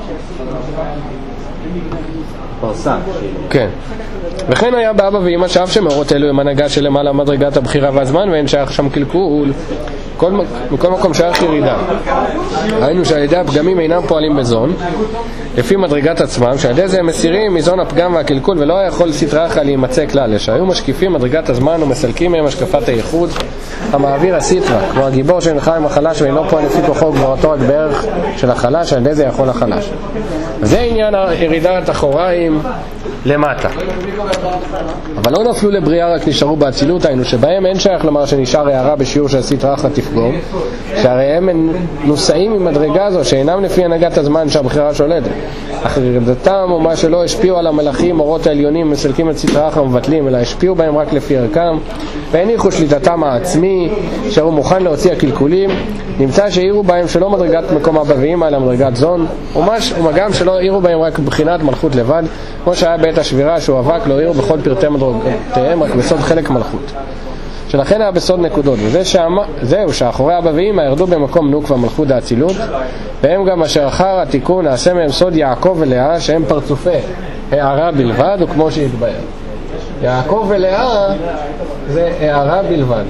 [SPEAKER 1] כן. וכן היה באבא ואמא שאף שמאורות אלו הם הנהגה של למעלה מדרגת הבחירה והזמן, ואין שייך שם קלקול. מכל מקום שייך ירידה. היינו שעל ידי הפגמים אינם פועלים בזון לפי מדרגת עצמם, שעל ידי זה הם מסירים מזון הפגם והקלקול, ולא יכול סטרא אחרא להימצא כלל, שהיו משקיפים מדרגת הזמן ומסלקים מהם השקפת הייחוד המעביר הסטרא, כמו הגיבור שנלחם עם החלש ואינו פועל לפי כוחו וגבורתו רק בערך של החלש, שעל ידי זה יכול החלש. זה עניין ירידת אחוריים למטה. אבל לא נפלו לבריאה, רק נשארו באצילות, היינו שבהם אין שייך לומר שנשאר הערה בשיעור של סטרא אחרא תפגום, שהרי הם נוסעים ממדרגה הזו שאינם לפי הנהגת הזמן שהבחירה שולטת, אך ירידתם או מה שלא השפיעו על המלאכים אורות העליונים מסלקים את סטרא אחרא ומבטלים, אלא השפיעו בהם רק לפי ערכם, והניחו שליטתם העצמי שהוא מוכן להוציא הקלקולים. נמצא שהעירו בהם שלא מדרגת מקום אבא ואמא אלא מדרגת זון, וגם שלא העירו בהם רק בחינת מלכות לבד, כמו שהיה בעת השבירה שהוא אבק לא העירו בכל פרטי מדרגותיהם רק בסוד חלק מלכות, שלכן היה בסוד נקודות. זהו שאחורי אבא ואמא ירדו במקום נוקבה מלכות האצילות, והם גם אשר אחר התיקון נעשה מהם סוד יעקב ולאה שהם פרצופי הערה בלבד, וכמו שהתבהר יעקב ולאה זה הערה בלבד.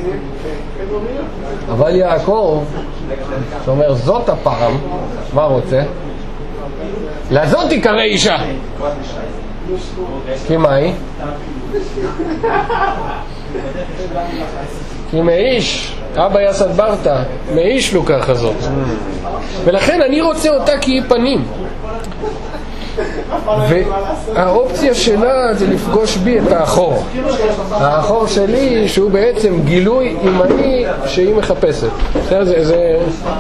[SPEAKER 1] אבל יעקב, שאומר זאת הפעם, מה רוצה? לזאת תיקרא אישה. כי מה היא? כי מאיש, אבא יסד ברטה, מאיש לוקח הזאת. ולכן אני רוצה אותה כי היא פנים. והאופציה שלה זה לפגוש בי את האחור. האחור שלי שהוא בעצם גילוי אימני שהיא מחפשת. זה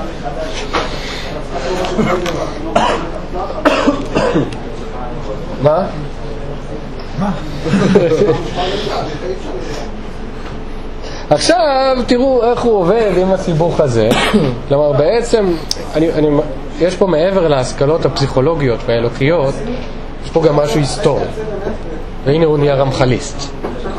[SPEAKER 1] מה? עכשיו תראו איך הוא עובד עם הסיבוך הזה. כלומר בעצם יש פה מעבר להשכלות הפסיכולוגיות והאלוקיות, יש פה גם משהו היסטורי. והנה הוא נהיה רמחליסט.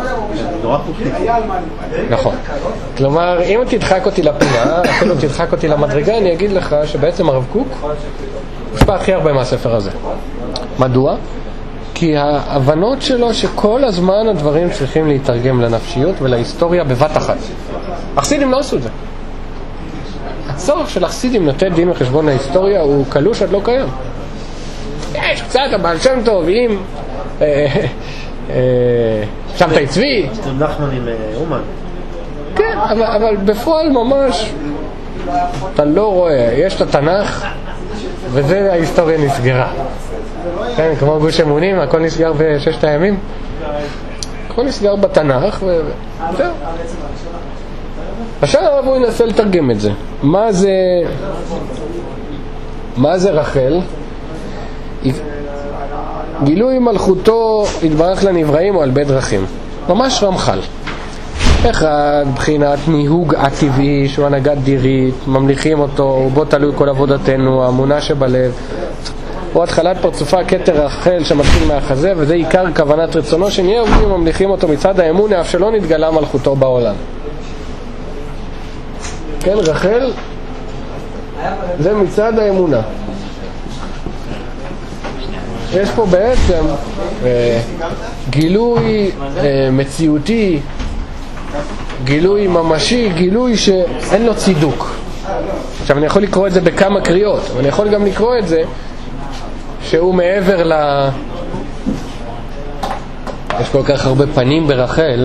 [SPEAKER 1] נכון. כלומר אם תדחק אותי לפינה, אפילו תדחק אותי למדרגה, אני אגיד לך שבעצם הרב קוק הושפע הכי הרבה מהספר הזה. מדוע? כי ההבנות שלו שכל הזמן הדברים צריכים להתרגם לנפשיות ולהיסטוריה בבת אחת. החסידים לא עשו את זה. הצורך של החסידים לתת דין וחשבון להיסטוריה הוא קלוש עד לא קיים. יש קצת הבעל שם טוב עם שבתאי צבי.
[SPEAKER 2] נחמן עם אומן.
[SPEAKER 1] כן, אבל בפועל ממש אתה לא רואה. יש את התנ"ך וזה ההיסטוריה נסגרה. כן, כמו גוש אמונים, הכל נסגר בששת הימים. הכל נסגר בתנ"ך וזהו. עכשיו הוא ינסה לתרגם את זה. מה זה רחל? גילוי מלכותו התברך לנבראים או על בית דרכים. ממש רמח"ל. אחד, בחינת ניהוג הטבעי שהוא הנהגת דירית, ממליכים אותו, בו תלוי כל עבודתנו, האמונה שבלב. הוא התחלת פרצופה כתר רחל שמתחיל מהחזה, וזה עיקר כוונת רצונו שנהיה עובדים וממליכים אותו מצד האמון, אף שלא נתגלה מלכותו בעולם. כן, רחל זה מצד האמונה. יש פה בעצם גילוי מציאותי, גילוי ממשי, גילוי שאין לו צידוק. עכשיו אני יכול לקרוא את זה בכמה קריאות, אבל אני יכול גם לקרוא את זה שהוא מעבר יש כל כך הרבה פנים ברחל,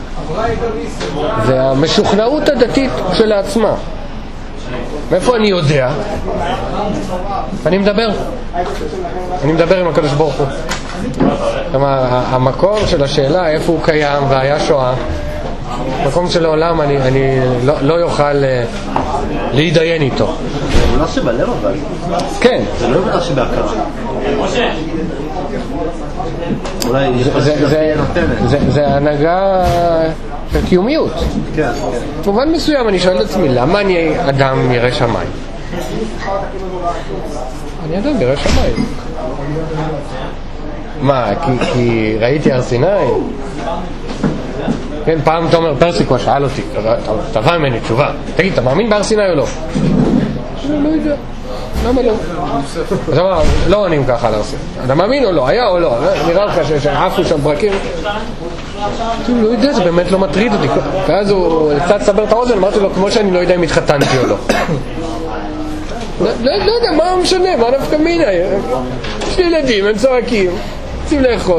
[SPEAKER 1] זה המשוכנעות הדתית של העצמה. מאיפה אני יודע? אני מדבר עם הקדוש ברוך הוא. כלומר, המקום של השאלה איפה הוא קיים והיה שואה, מקום שלעולם אני לא יוכל להידיין איתו.
[SPEAKER 2] זה אמונה שבלב אבל.
[SPEAKER 1] כן.
[SPEAKER 2] זה לא אמונה שבהכרה.
[SPEAKER 1] זה הנהגה של קיומיות.
[SPEAKER 2] כן.
[SPEAKER 1] במובן מסוים אני שואל את עצמי, למה אני אדם ירא שמיים? אני אדם ירא שמיים. מה, כי ראיתי הר סיני? כן, פעם תומר פרסיקו שאל אותי, תבע ממני תשובה, תגיד, אתה מאמין בהר סיני או לא? אני לא יודע, למה לא? אז אמר, לא עונים ככה על הר סיני, אתה מאמין או לא? היה או לא? נראה לך שעפו שם ברקים? אני לא יודע, זה באמת לא מטריד אותי. ואז הוא קצת סבר את האוזן, אמרתי לו, כמו שאני לא יודע אם התחתנתי או לא. לא יודע, מה משנה, מה נפקא מינה? יש לי ילדים, הם צועקים, רוצים לאכול.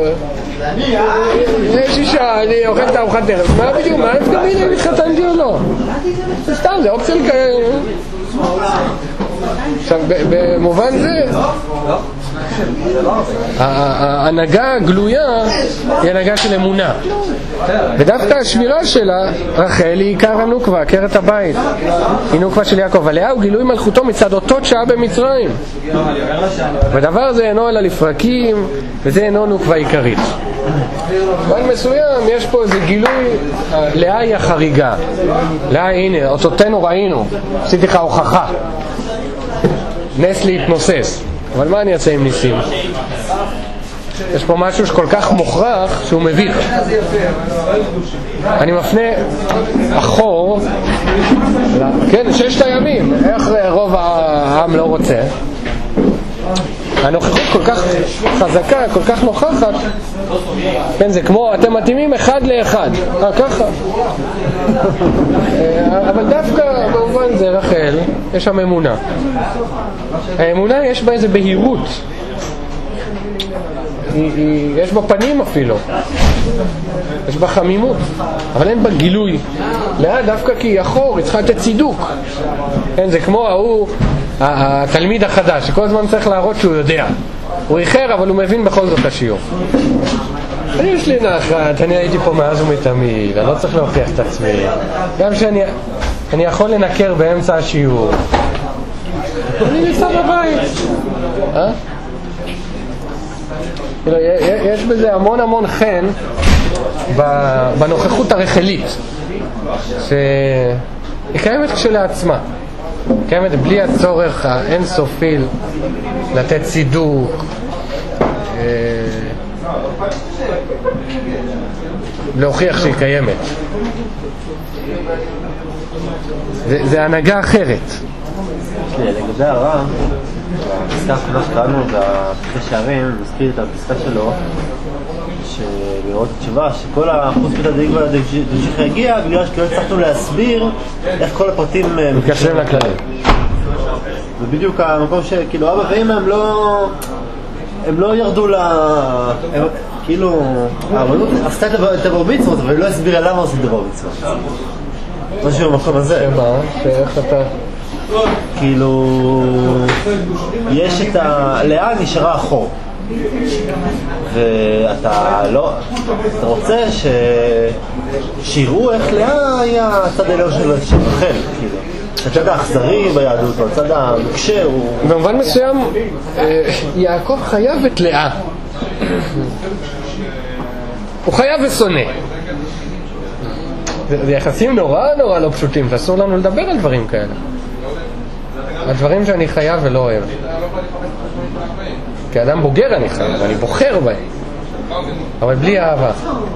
[SPEAKER 1] יש אישה, אני אוכל את הארוחת ערב. מה בדיוק, מה נפקא מינה אם התחתנתי או לא? זה סתם, זה אופציה לכאלה. עכשיו, במובן זה ההנהגה הגלויה היא הנהגה של אמונה, ודווקא השבירה שלה רחל היא עיקר הנוקבה, עקרת הבית, היא נוקבה של יעקב. עליה הוא גילוי מלכותו מצד אותות שעה במצרים, ודבר זה אינו אלא לפרקים, וזה אינו נוקבה עיקרית. בן מסוים יש פה איזה גילוי, לאה היא החריגה, לאה הנה אותותינו ראינו, עשיתי לך הוכחה, נס להתנוסס. אבל מה אני אעשה עם ניסים? יש פה משהו שכל כך מוכרח שהוא מביך. אני מפנה אחור, כן, 6 הימים, איך רוב העם לא רוצה? הנוכחות כל כך חזקה, כל כך נוכחת, כן, זה כמו אתם מתאימים אחד לאחד, ככה. אבל דווקא במובן זה רחל, יש שם אמונה. האמונה יש בה איזה בהירות, יש בה פנים אפילו, יש בה חמימות, אבל אין בה גילוי. לאה דווקא כי היא אחור, היא צריכה לתת צידוק. כן, זה כמו התלמיד החדש שכל הזמן צריך להראות שהוא יודע, הוא איחר אבל הוא מבין בכל זאת השיעור. יש לי נחת, אני הייתי פה מאז ומתמיד, אני לא צריך להוכיח את עצמי, גם שאני יכול לנקר באמצע השיעור, אני נמצא בבית. יש בזה המון המון חן בנוכחות הרחלית, שהיא קיימת כשלעצמה, קיימת בלי הצורך האינסופי לתת צידוק, להוכיח שהיא קיימת. זה הנהגה אחרת.
[SPEAKER 2] לגבי הרב, הפסקה האחרונה שקראנו בפסקי שערים, מזכיר את הפסקה שלו שבראות התשובה שכל החוץ בתדייק והדמשיך יגיע בגלל שכאילו הצלחנו להסביר איך כל הפרטים
[SPEAKER 1] מתקשרים לכללים.
[SPEAKER 2] ובדיוק המקום שכאילו אבא ואמא הם לא ירדו כאילו הרבנות עשתה את הבר מצוות אבל היא לא הסבירה למה עושים את הבר מצוות, משהו במקום הזה.
[SPEAKER 1] שמה? שאיך אתה
[SPEAKER 2] כאילו יש את לאה נשארה אחור ואתה לא, אתה רוצה שיראו איך לאה היה הצד העליון של רחל, כאילו הצד האכזרי ביהדות, הצד המקשה.
[SPEAKER 1] במובן מסוים יעקב חייב את לאה, הוא חייב ושונא. זה יחסים נורא נורא לא פשוטים, ואסור לנו לדבר על דברים כאלה, הדברים שאני חייב ולא אוהב. כאדם בוגר אני חייב, אני בוחר בהם, אבל בלי אהבה.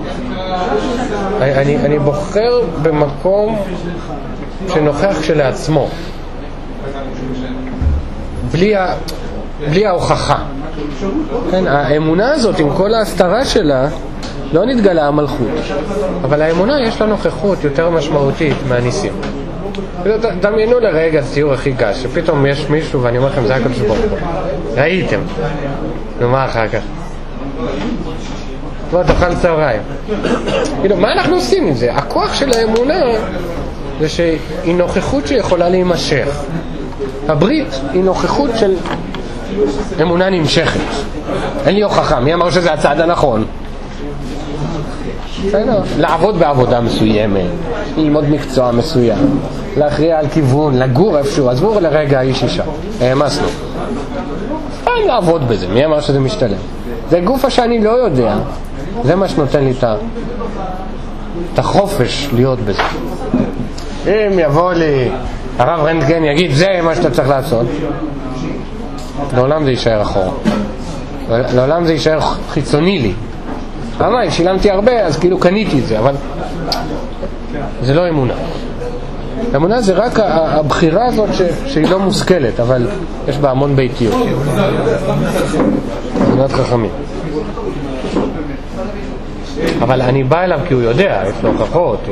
[SPEAKER 1] אני בוחר במקום שנוכח כשלעצמו, בלי ההוכחה. כן, האמונה הזאת עם כל ההסתרה שלה לא נתגלה המלכות, אבל האמונה יש לה נוכחות יותר משמעותית מהניסים. דמיינו לרגע ציור הכי קש, שפתאום יש מישהו ואני אומר לכם זה הקדוש ברוך הוא, ראיתם, נו מה אחר כך? בוא תאכל צהריים. מה אנחנו עושים עם זה? הכוח של האמונה זה שהיא נוכחות שיכולה להימשך. הברית היא נוכחות של אמונה נמשכת. אין לי הוכחה, מי אמר שזה הצעד הנכון? לעבוד בעבודה מסוימת, ללמוד מקצוע מסוים, להכריע על כיוון, לגור איפשהו, עזבו לרגע איש אישה, העמסנו. סתם לעבוד בזה, מי אמר שזה משתלם? זה גופה שאני לא יודע, זה מה שנותן לי את החופש להיות בזה. אם יבוא לי הרב רנטגן יגיד זה מה שאתה צריך לעשות, לעולם זה יישאר אחורה, לעולם זה יישאר חיצוני לי. אבל אם שילמתי הרבה אז כאילו קניתי את זה, אבל זה לא אמונה. אמונה זה רק הבחירה הזאת שהיא לא מושכלת, אבל יש בה המון ביתיות, אמונת חכמים. אבל אני בא אליו כי הוא יודע, יש לו הוכחות.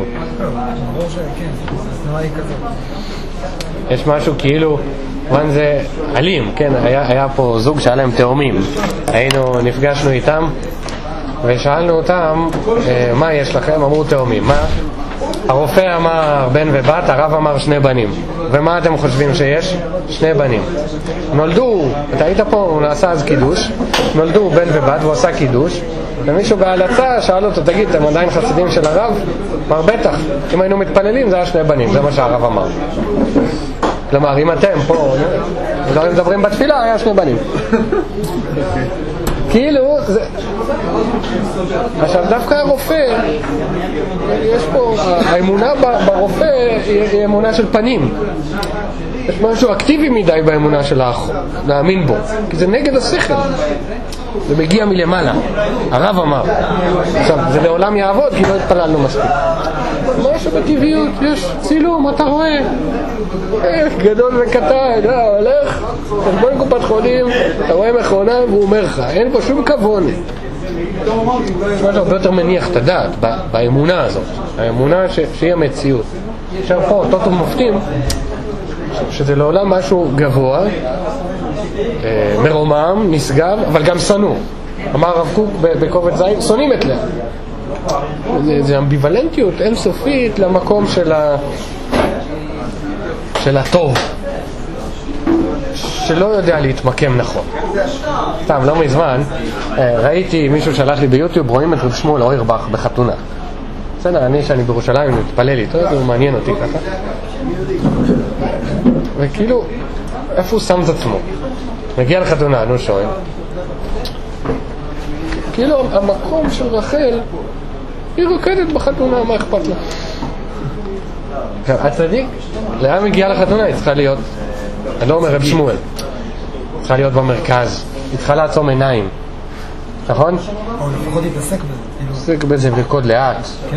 [SPEAKER 1] יש משהו כאילו זה אלים, כן, היה פה זוג שהיה להם תאומים, נפגשנו איתם ושאלנו אותם מה יש לכם, אמרו תאומים. מה? הרופא אמר בן ובת, הרב אמר שני בנים. ומה אתם חושבים שיש? שני בנים. נולדו, אתה היית פה, הוא נעשה אז קידוש, נולדו בן ובת והוא עשה קידוש, ומישהו בהלצה שאל אותו, תגיד, אתם עדיין חסידים של הרב? אמר בטח, אם היינו מתפללים זה היה שני בנים, זה מה שהרב אמר. כלומר, אם אתם פה מדברים בתפילה, היה שני בנים. כאילו, עכשיו דווקא הרופא, יש פה, האמונה ברופא היא אמונה של פנים. יש משהו אקטיבי מדי באמונה של האח, להאמין בו, כי זה נגד השכל, זה מגיע מלמעלה, הרב אמר. עכשיו, זה לעולם יעבוד כי לא התפללנו מספיק. משהו בטבעיות, יש צילום, אתה רואה גדול וקטן, הולך חשבון קופת חולים, אתה רואה מכונה והוא אומר לך, אין פה שום כבון. יש משהו הרבה יותר מניח את הדעת באמונה הזאת, האמונה שהיא המציאות. עכשיו פה אותו מופתים שזה לעולם משהו גבוה, מרומם, נשגב, אבל גם שנוא. אמר הרב קוק בקובץ זין, שונאים את לאה. זה אמביוולנטיות אינסופית למקום של הטוב, שלא יודע להתמקם נכון. סתם, לא מזמן ראיתי מישהו שלח לי ביוטיוב, רואים את רב שמואל אוירבך בחתונה. בסדר, שאני בירושלים מתפלל איתו, זה מעניין אותי ככה. וכאילו, איפה הוא שם את עצמו? מגיע לחתונה, נו שואל. כאילו, המקום של רחל, היא רוקדת בחתונה, מה אכפת לה? הצדיק, לאן מגיעה לחתונה? היא צריכה להיות, אני לא אומר רב שמואל, היא צריכה להיות במרכז, היא צריכה לעצום עיניים, נכון?
[SPEAKER 3] או לפחות להתעסק בזה.
[SPEAKER 1] להתעסק בזה ולרקוד לאט.
[SPEAKER 3] כן.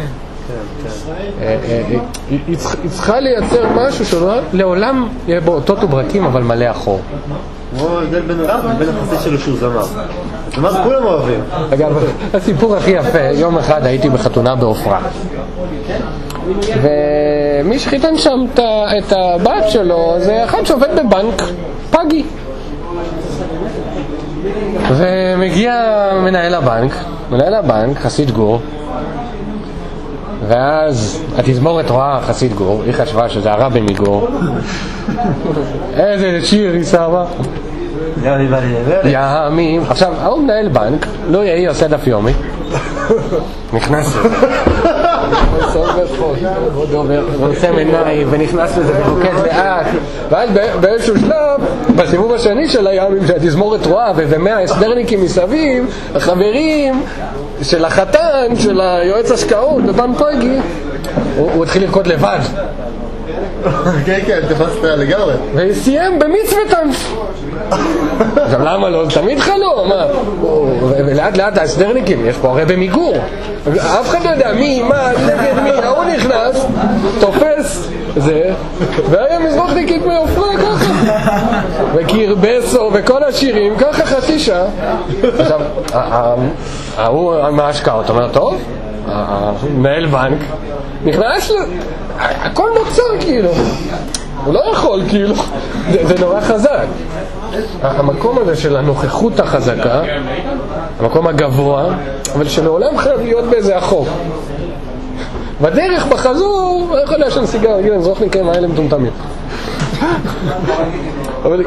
[SPEAKER 1] היא צריכה לייצר משהו שלעולם יהיה בו אותות וברקים אבל מלא אחור.
[SPEAKER 2] כמו ההבדל בין הרב ובין החסד שלו שהוא זמר. זמר כולם אוהבים.
[SPEAKER 1] אגב, הסיפור הכי יפה, יום אחד הייתי בחתונה בעופרה ומי שחיתן שם את הבת שלו זה אחד שעובד בבנק פגי, ומגיע מנהל הבנק חסיד גור, ואז התזמורת רואה חסיד גור, היא חשבה שזה הרבי מגור. איזה שיר היא שמה ימים. עכשיו, הוא מנהל בנק, לא יהי עושה דף יומי, נכנס לזה ועושה עיניים ונכנס לזה ורוקד לאט, ואז באיזשהו שלב בסיבוב השני של הימים שהתזמורת רואה ו100 הסדרניקים מסביב, החברים של החתן של היועץ השקעות בבנק פגי, הוא התחיל לרקוד לבד.
[SPEAKER 2] כן, תפסת לגמרי.
[SPEAKER 1] וסיים במצווטנס. עכשיו למה לא? תמיד חלום, מה? ולאט לאט הסדרניקים, יש פה הרי במיגור, אף אחד לא יודע מי, מה, נגד מי, הוא נכנס, תופס זה, והיה מזרוחניקית מעופרה ככה, וקירבסו וכל השירים, ככה חצי שעה. עכשיו, הוא מההשקעות, אומר, טוב, מנהל בנק, נכנס, הכל נוצר כאילו, הוא לא יכול כאילו, זה נורא חזק. המקום הזה של הנוכחות החזקה, המקום הגבוה, אבל שלעולם חייב להיות באיזה החוק. בדרך בחזור, לא יכול להשן סיגר, רגיל, אני זרוך נקיים האלה מטומטמים. אבל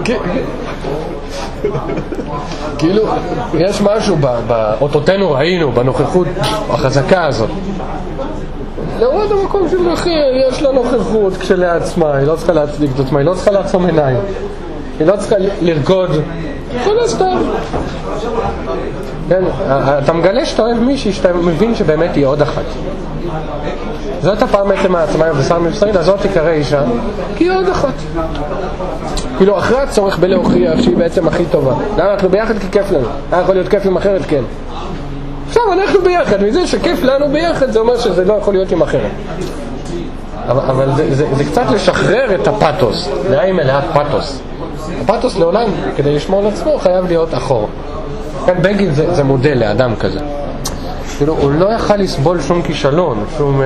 [SPEAKER 1] כאילו, יש משהו באותותינו ראינו, בנוכחות החזקה הזאת. לעוד המקום של רחל, יש לה נוכחות כשלעצמה, היא לא צריכה להצדיק את עצמה, היא לא צריכה לעצום עיניים, היא לא צריכה לרקוד, כל הסתם. כן, אתה מגלה שאתה אוהב מישהי, שאתה מבין שבאמת היא עוד אחת. זאת הפעם בעצם העצמה בשר מבשרי, הזאת תיקרא אישה, כי היא עוד אחת. כאילו אחרי הצורך בלהוכיח שהיא בעצם הכי טובה. למה אנחנו ביחד כי כיף לנו? היה יכול להיות כיף עם אחרת, כן. עכשיו אנחנו ביחד, מזה שכיף לנו ביחד זה אומר שזה לא יכול להיות עם אחרת. אבל זה קצת לשחרר את הפאטוס, נראה עם מלאת פאטוס. הפאטוס לעולם, כדי לשמור על עצמו, חייב להיות אחור. כאן בגין זה מודל לאדם כזה. כאילו, הוא לא יכל לסבול שום כישלון, שום...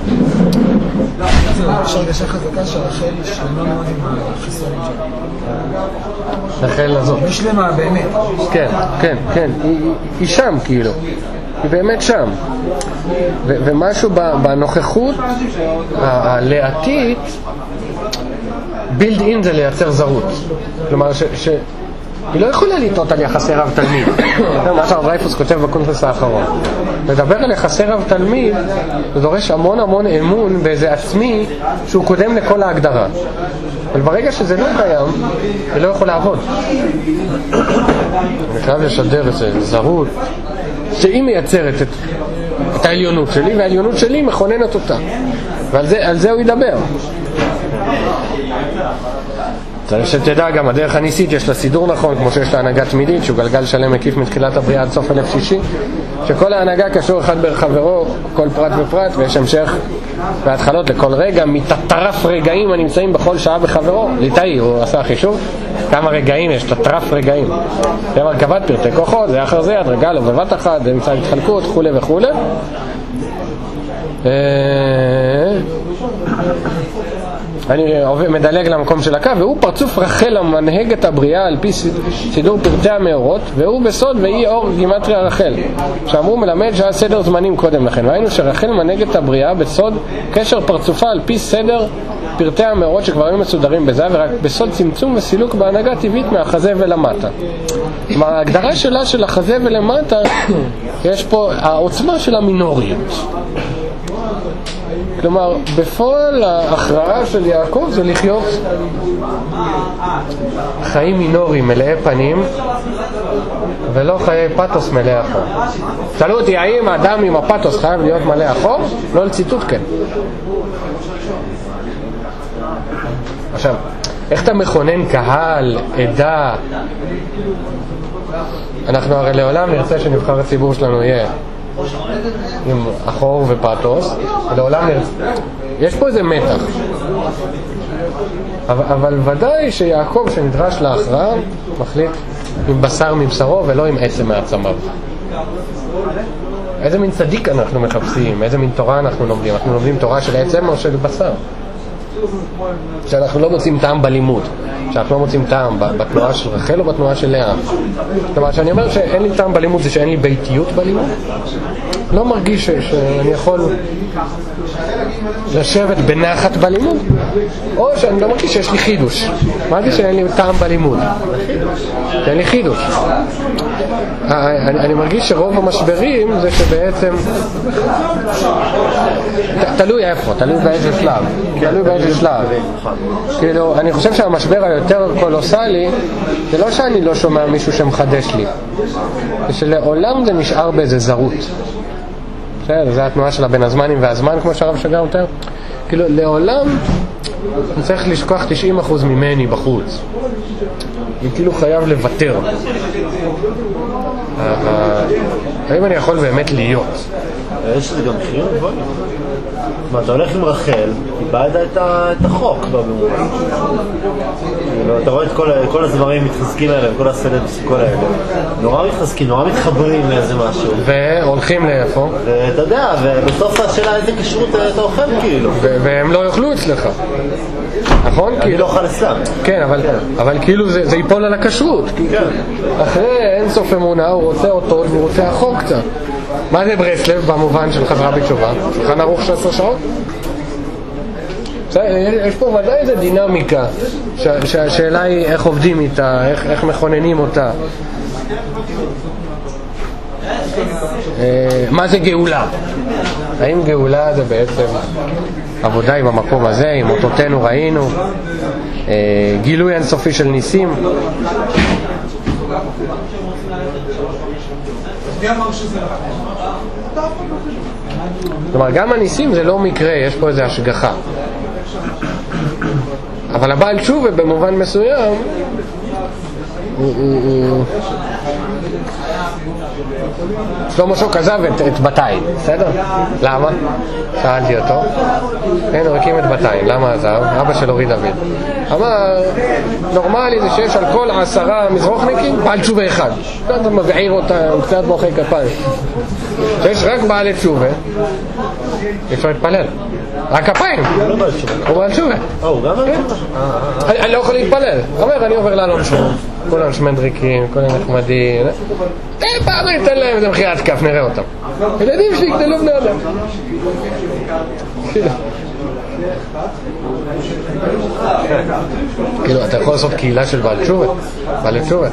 [SPEAKER 3] יש הרגשה חזקה שרחל שלמה מאוד עם החיסונים שלה.
[SPEAKER 1] רחל הזאת.
[SPEAKER 3] היא שלמה, באמת.
[SPEAKER 1] כן, כן, כן. היא שם, כאילו. היא באמת שם. ומשהו בנוכחות הלאתית, בילד אין זה לייצר זרות. כלומר, היא לא יכולה לטעות על יחסי רב תלמיד. מה שהרב דרייפוס כותב בקונפרנס האחרון. לדבר על יחסי רב תלמיד, זה דורש המון המון אמון באיזה עצמי שהוא קודם לכל ההגדרה. אבל ברגע שזה לא קיים, זה לא יכול לעבוד. אני חייב לשדר איזה זרות, שהיא מייצרת את העליונות שלי, והעליונות שלי מכוננת אותה. ועל זה הוא ידבר. צריך שתדע גם הדרך הניסית יש לה סידור נכון, כמו שיש לה הנהגה תמידית, שהוא גלגל שלם מקיף מתחילת הבריאה עד סוף 1060, שכל ההנהגה קשור אחד בחברו, כל פרט ופרט, ויש המשך והתחלות לכל רגע, מתטרף רגעים הנמצאים בכל שעה בחברו. ליטאי, הוא עשה חישוב כמה רגעים יש, תטרף רגעים. זה מרכבת פרטי כוחות, זה אחר זה, הדרגה לא בבת אחת, זה אמצע התחלקות, וכו' וכו'. אני מדלג למקום של הקו, והוא פרצוף רחל המנהג את הבריאה על פי סידור פרטי המאורות, והוא בסוד ואי אור גימטריה רחל, שאמרו מלמד שהיה סדר זמנים קודם לכן, והיינו שרחל מנהג את הבריאה בסוד קשר פרצופה על פי סדר פרטי המאורות שכבר היו מסודרים בזה, ורק בסוד צמצום וסילוק בהנהגה טבעית מהחזה ולמטה. כלומר, ההגדרה שלה של החזה ולמטה, יש פה העוצמה של המינוריות. כלומר, בפועל ההכרעה של יעקב זה לחיות חיים מינוריים מלאי פנים ולא חיי פתוס מלאי אחור. שאלו אותי, האם האדם עם הפתוס חייב להיות מלא אחור? לא לציטוט כן. עכשיו, איך אתה מכונן קהל, עדה? אנחנו הרי לעולם נרצה שנבחר הציבור שלנו יהיה עם אחור ופתוס, לעולם נרצה. יש פה איזה מתח. אבל ודאי שיעקב שנדרש להכרעה מחליט עם בשר מבשרו ולא עם עצם מעצמיו. איזה מין צדיק אנחנו מחפשים? איזה מין תורה אנחנו לומדים? אנחנו לומדים תורה של עצם או של בשר? שאנחנו לא מוצאים טעם בלימוד, שאנחנו לא מוצאים טעם בתנועה של רחל או בתנועה של לאה. זאת אומרת, שאני אומר שאין לי טעם בלימוד זה שאין לי ביתיות בלימוד. לא מרגיש שאני יכול לשבת בנחת בלימוד, או שאני לא מרגיש שיש לי חידוש. מרגיש שאין לי טעם בלימוד, שאין לי חידוש. אני מרגיש שרוב המשברים זה שבעצם תלוי איפה, תלוי באיזה שלב, תלוי באיזה שלב. כאילו, אני חושב שהמשבר היותר קולוסלי זה לא שאני לא שומע מישהו שמחדש לי, זה שלעולם זה נשאר באיזה זרות. זה התנועה של הבן הזמנים והזמן, כמו שהרב שגר יותר. כאילו, לעולם אני צריך לשכוח 90% ממני בחוץ. אני כאילו חייב לוותר. האם אני יכול באמת להיות?
[SPEAKER 2] יש לי גם מחיר, נכון? מה, אתה הולך עם רחל, איבדת את החוק במובן. אתה רואה את כל הדברים מתחזקים האלה, וכל הסדר וכל האלה. נורא מתחזקים, נורא מתחברים לאיזה משהו.
[SPEAKER 1] והולכים לאיפה?
[SPEAKER 2] ואתה יודע, ובסוף השאלה איזה כשרות אתה אוכל כאילו.
[SPEAKER 1] והם לא יאכלו אצלך. נכון?
[SPEAKER 2] אני לא אוכל סתם.
[SPEAKER 1] כן, אבל כאילו זה ייפול על הכשרות. אחרי אין סוף אמונה, הוא רוצה אותו והוא רוצה החוק קצת. מה זה ברסלב במובן של חזרה בתשובה? שולחן ערוך 16 שעות? יש פה ודאי איזו דינמיקה שהשאלה היא איך עובדים איתה, איך מכוננים אותה. מה זה גאולה? האם גאולה זה בעצם עבודה עם המקום הזה, עם אותותינו ראינו, גילוי אינסופי של ניסים? כלומר, גם הניסים זה לא מקרה, יש פה איזו השגחה. אבל הבעל תשובה במובן מסוים שלמה שוק עזב את בתיים, בסדר? למה? שאלתי אותו. כן, הוא הקים את בתיים, למה עזב? אבא של אורי דוד אמר, נורמלי זה שיש על כל 10 מזרוחניקים בעל תשובה אחד. אתה מבעיר אותה, הוא קצת מוחא כפיים. שיש רק בעל תשובה, אפשר להתפלל. רק כפיים. הוא בעל תשובה. אני לא יכול להתפלל. אומר, אני עובר לאלון שום. כולם שמדריקים, כולם נחמדים. פעם אני אתן להם איזה מחיית כף, נראה אותם. ילדים שיגדלו בני אדם. כאילו, אתה יכול לעשות קהילה של בעל תשובה? בעל תשובה?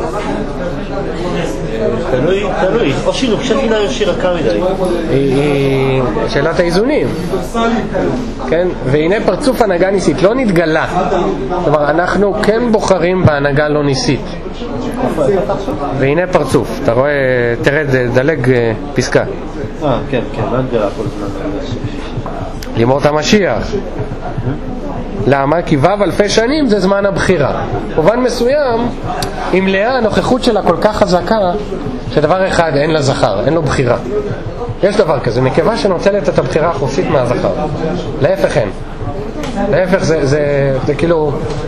[SPEAKER 2] תלוי, או שהיא נוקשת מדי או שהיא רכה מדי.
[SPEAKER 1] היא שאלת האיזונים. כן? והנה פרצוף הנהגה ניסית, לא נתגלה. כלומר, אנחנו כן בוחרים בהנהגה לא ניסית. והנה פרצוף, אתה רואה, תרד, דלג פסקה.
[SPEAKER 2] כן, לא נתגלה כל הזמן.
[SPEAKER 1] לימות המשיח. למה? כי ו' אלפי שנים זה זמן הבחירה. במובן מסוים, עם לאה הנוכחות שלה כל כך חזקה, שדבר אחד, אין לה זכר, אין לו בחירה. יש דבר כזה, נקבה שנוצלת את הבחירה החופשית מהזכר. להפך אין. להפך זה כאילו...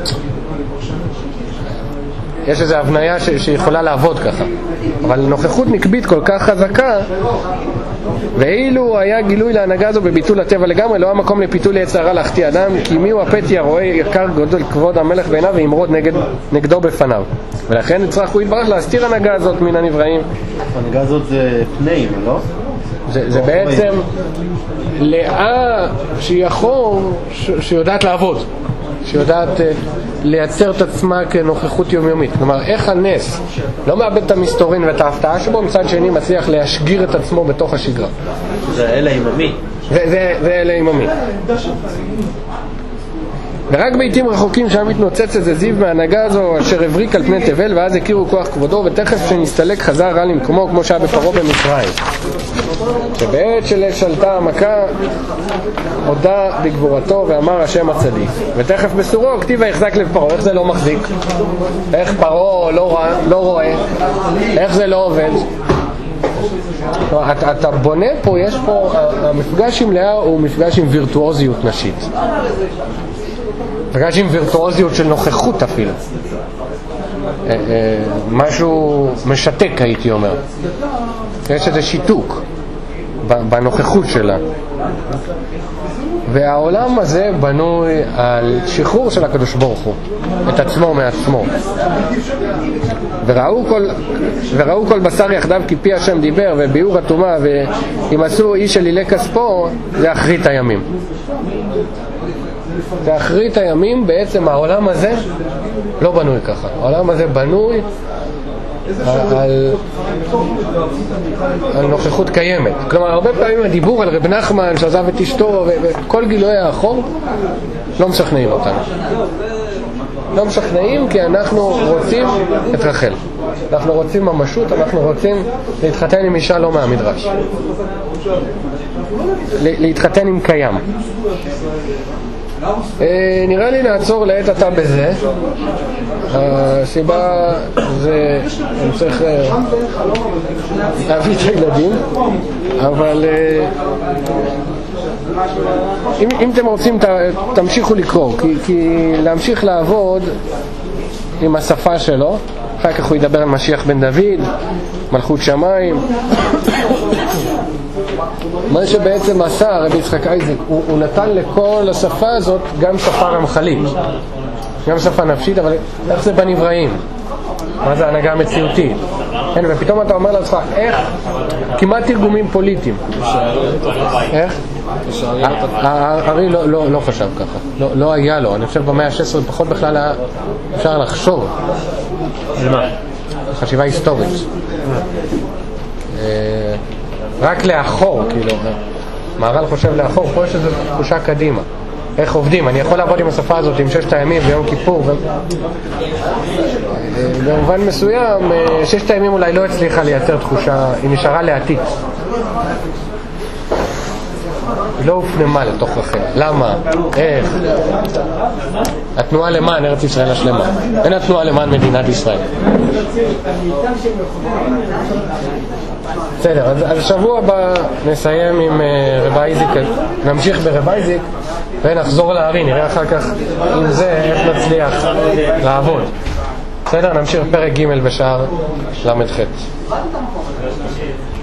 [SPEAKER 1] יש איזו הבניה שיכולה לעבוד ככה. אבל נוכחות נקבית כל כך חזקה, ואילו היה גילוי להנהגה הזו בביטול הטבע לגמרי, לא המקום לפיתול יצר הרע להחטיא אדם, כי מי הוא הפתי הרואה יקר גדול כבוד המלך בעיניו וימרוד נגדו בפניו. ולכן נצטרך הוא יתברך להסתיר הנהגה הזאת מן הנבראים.
[SPEAKER 2] ההנהגה הזאת זה פנים, לא?
[SPEAKER 1] זה בעצם לאה שהיא החור שיודעת לעבוד, שיודעת לייצר את עצמה כנוכחות יומיומית. כלומר, איך הנס לא מאבד את המסתורין ואת ההפתעה שבו, מצד שני מצליח להשגיר את עצמו בתוך השגרה.
[SPEAKER 2] זה אלה איממי.
[SPEAKER 1] זה אלה איממי. ורק בעיתים רחוקים שם מתנוצץ איזה זיו מההנהגה הזו אשר הבריק על פני תבל, ואז הכירו כוח כבודו, ותכף שנסתלק חזר רע למקומו כמו שהיה בפרעה במצרים, שבעת שלשלטה המכה הודה בגבורתו ואמר השם הצדיק, ותכף בסורו כתיב ויחזק לב פרעה. איך זה לא מחזיק? איך פרעה לא רואה? איך זה לא עובד? אתה בונה פה, יש פה, המפגש עם לאה הוא מפגש עם וירטואוזיות נשית, מפגש עם וירטואוזיות של נוכחות אפילו, משהו משתק הייתי אומר. יש איזה שיתוק בנוכחות שלה, והעולם הזה בנוי על שחרור של הקדוש ברוך הוא את עצמו מעצמו. וראו כל בשר יחדיו כי פי השם דיבר, וביאור הטומאה ואם עשו איש אל אילי כספו, זה אחרית הימים. זה אחרית הימים. בעצם העולם הזה לא בנוי ככה. העולם הזה בנוי על נוכחות קיימת. כלומר, הרבה פעמים הדיבור על רב נחמן שעזב את אשתו וכל גילוי האחור לא משכנעים אותנו. לא משכנעים כי אנחנו רוצים את רחל. אנחנו רוצים ממשות, אנחנו רוצים להתחתן עם אישה לא מהמדרש. להתחתן עם קיים. נראה לי נעצור לעת עתה בזה. הסיבה זה אני צריך להביא את הילדים, אבל אם אתם רוצים תמשיכו לקרוא, כי להמשיך לעבוד עם השפה שלו. אחר כך הוא ידבר על משיח בן דוד, מלכות שמיים. מה שבעצם עשה רבי יצחק אייזק, הוא נתן לכל השפה הזאת גם שפה רמחלית, גם שפה נפשית, אבל איך זה בנבראים? מה זה הנהגה המציאותית? ופתאום אתה אומר לעצמך, איך? כמעט תרגומים פוליטיים. איך? הרי לא חשב ככה, לא היה לו. אני חושב במאה ה-16 פחות בכלל אפשר לחשוב חשיבה היסטורית, רק לאחור. כאילו מהר"ל חושב לאחור, פה יש איזו תחושה קדימה, איך עובדים. אני יכול לעבוד עם השפה הזאת עם 6 הימים ביום כיפור, במובן מסוים 6 הימים אולי לא הצליחה לייצר תחושה, היא נשארה לעתיד, היא לא הופנמה לתוך רחל. למה? איך? התנועה למען ארץ ישראל השלמה, אין התנועה למען מדינת ישראל. בסדר, אז שבוע הבא נסיים עם רב אייזיק, נמשיך ברב אייזיק ונחזור להרי, נראה אחר כך עם זה איך נצליח לעבוד. בסדר, נמשיך פרק ג' בשער למ"ח.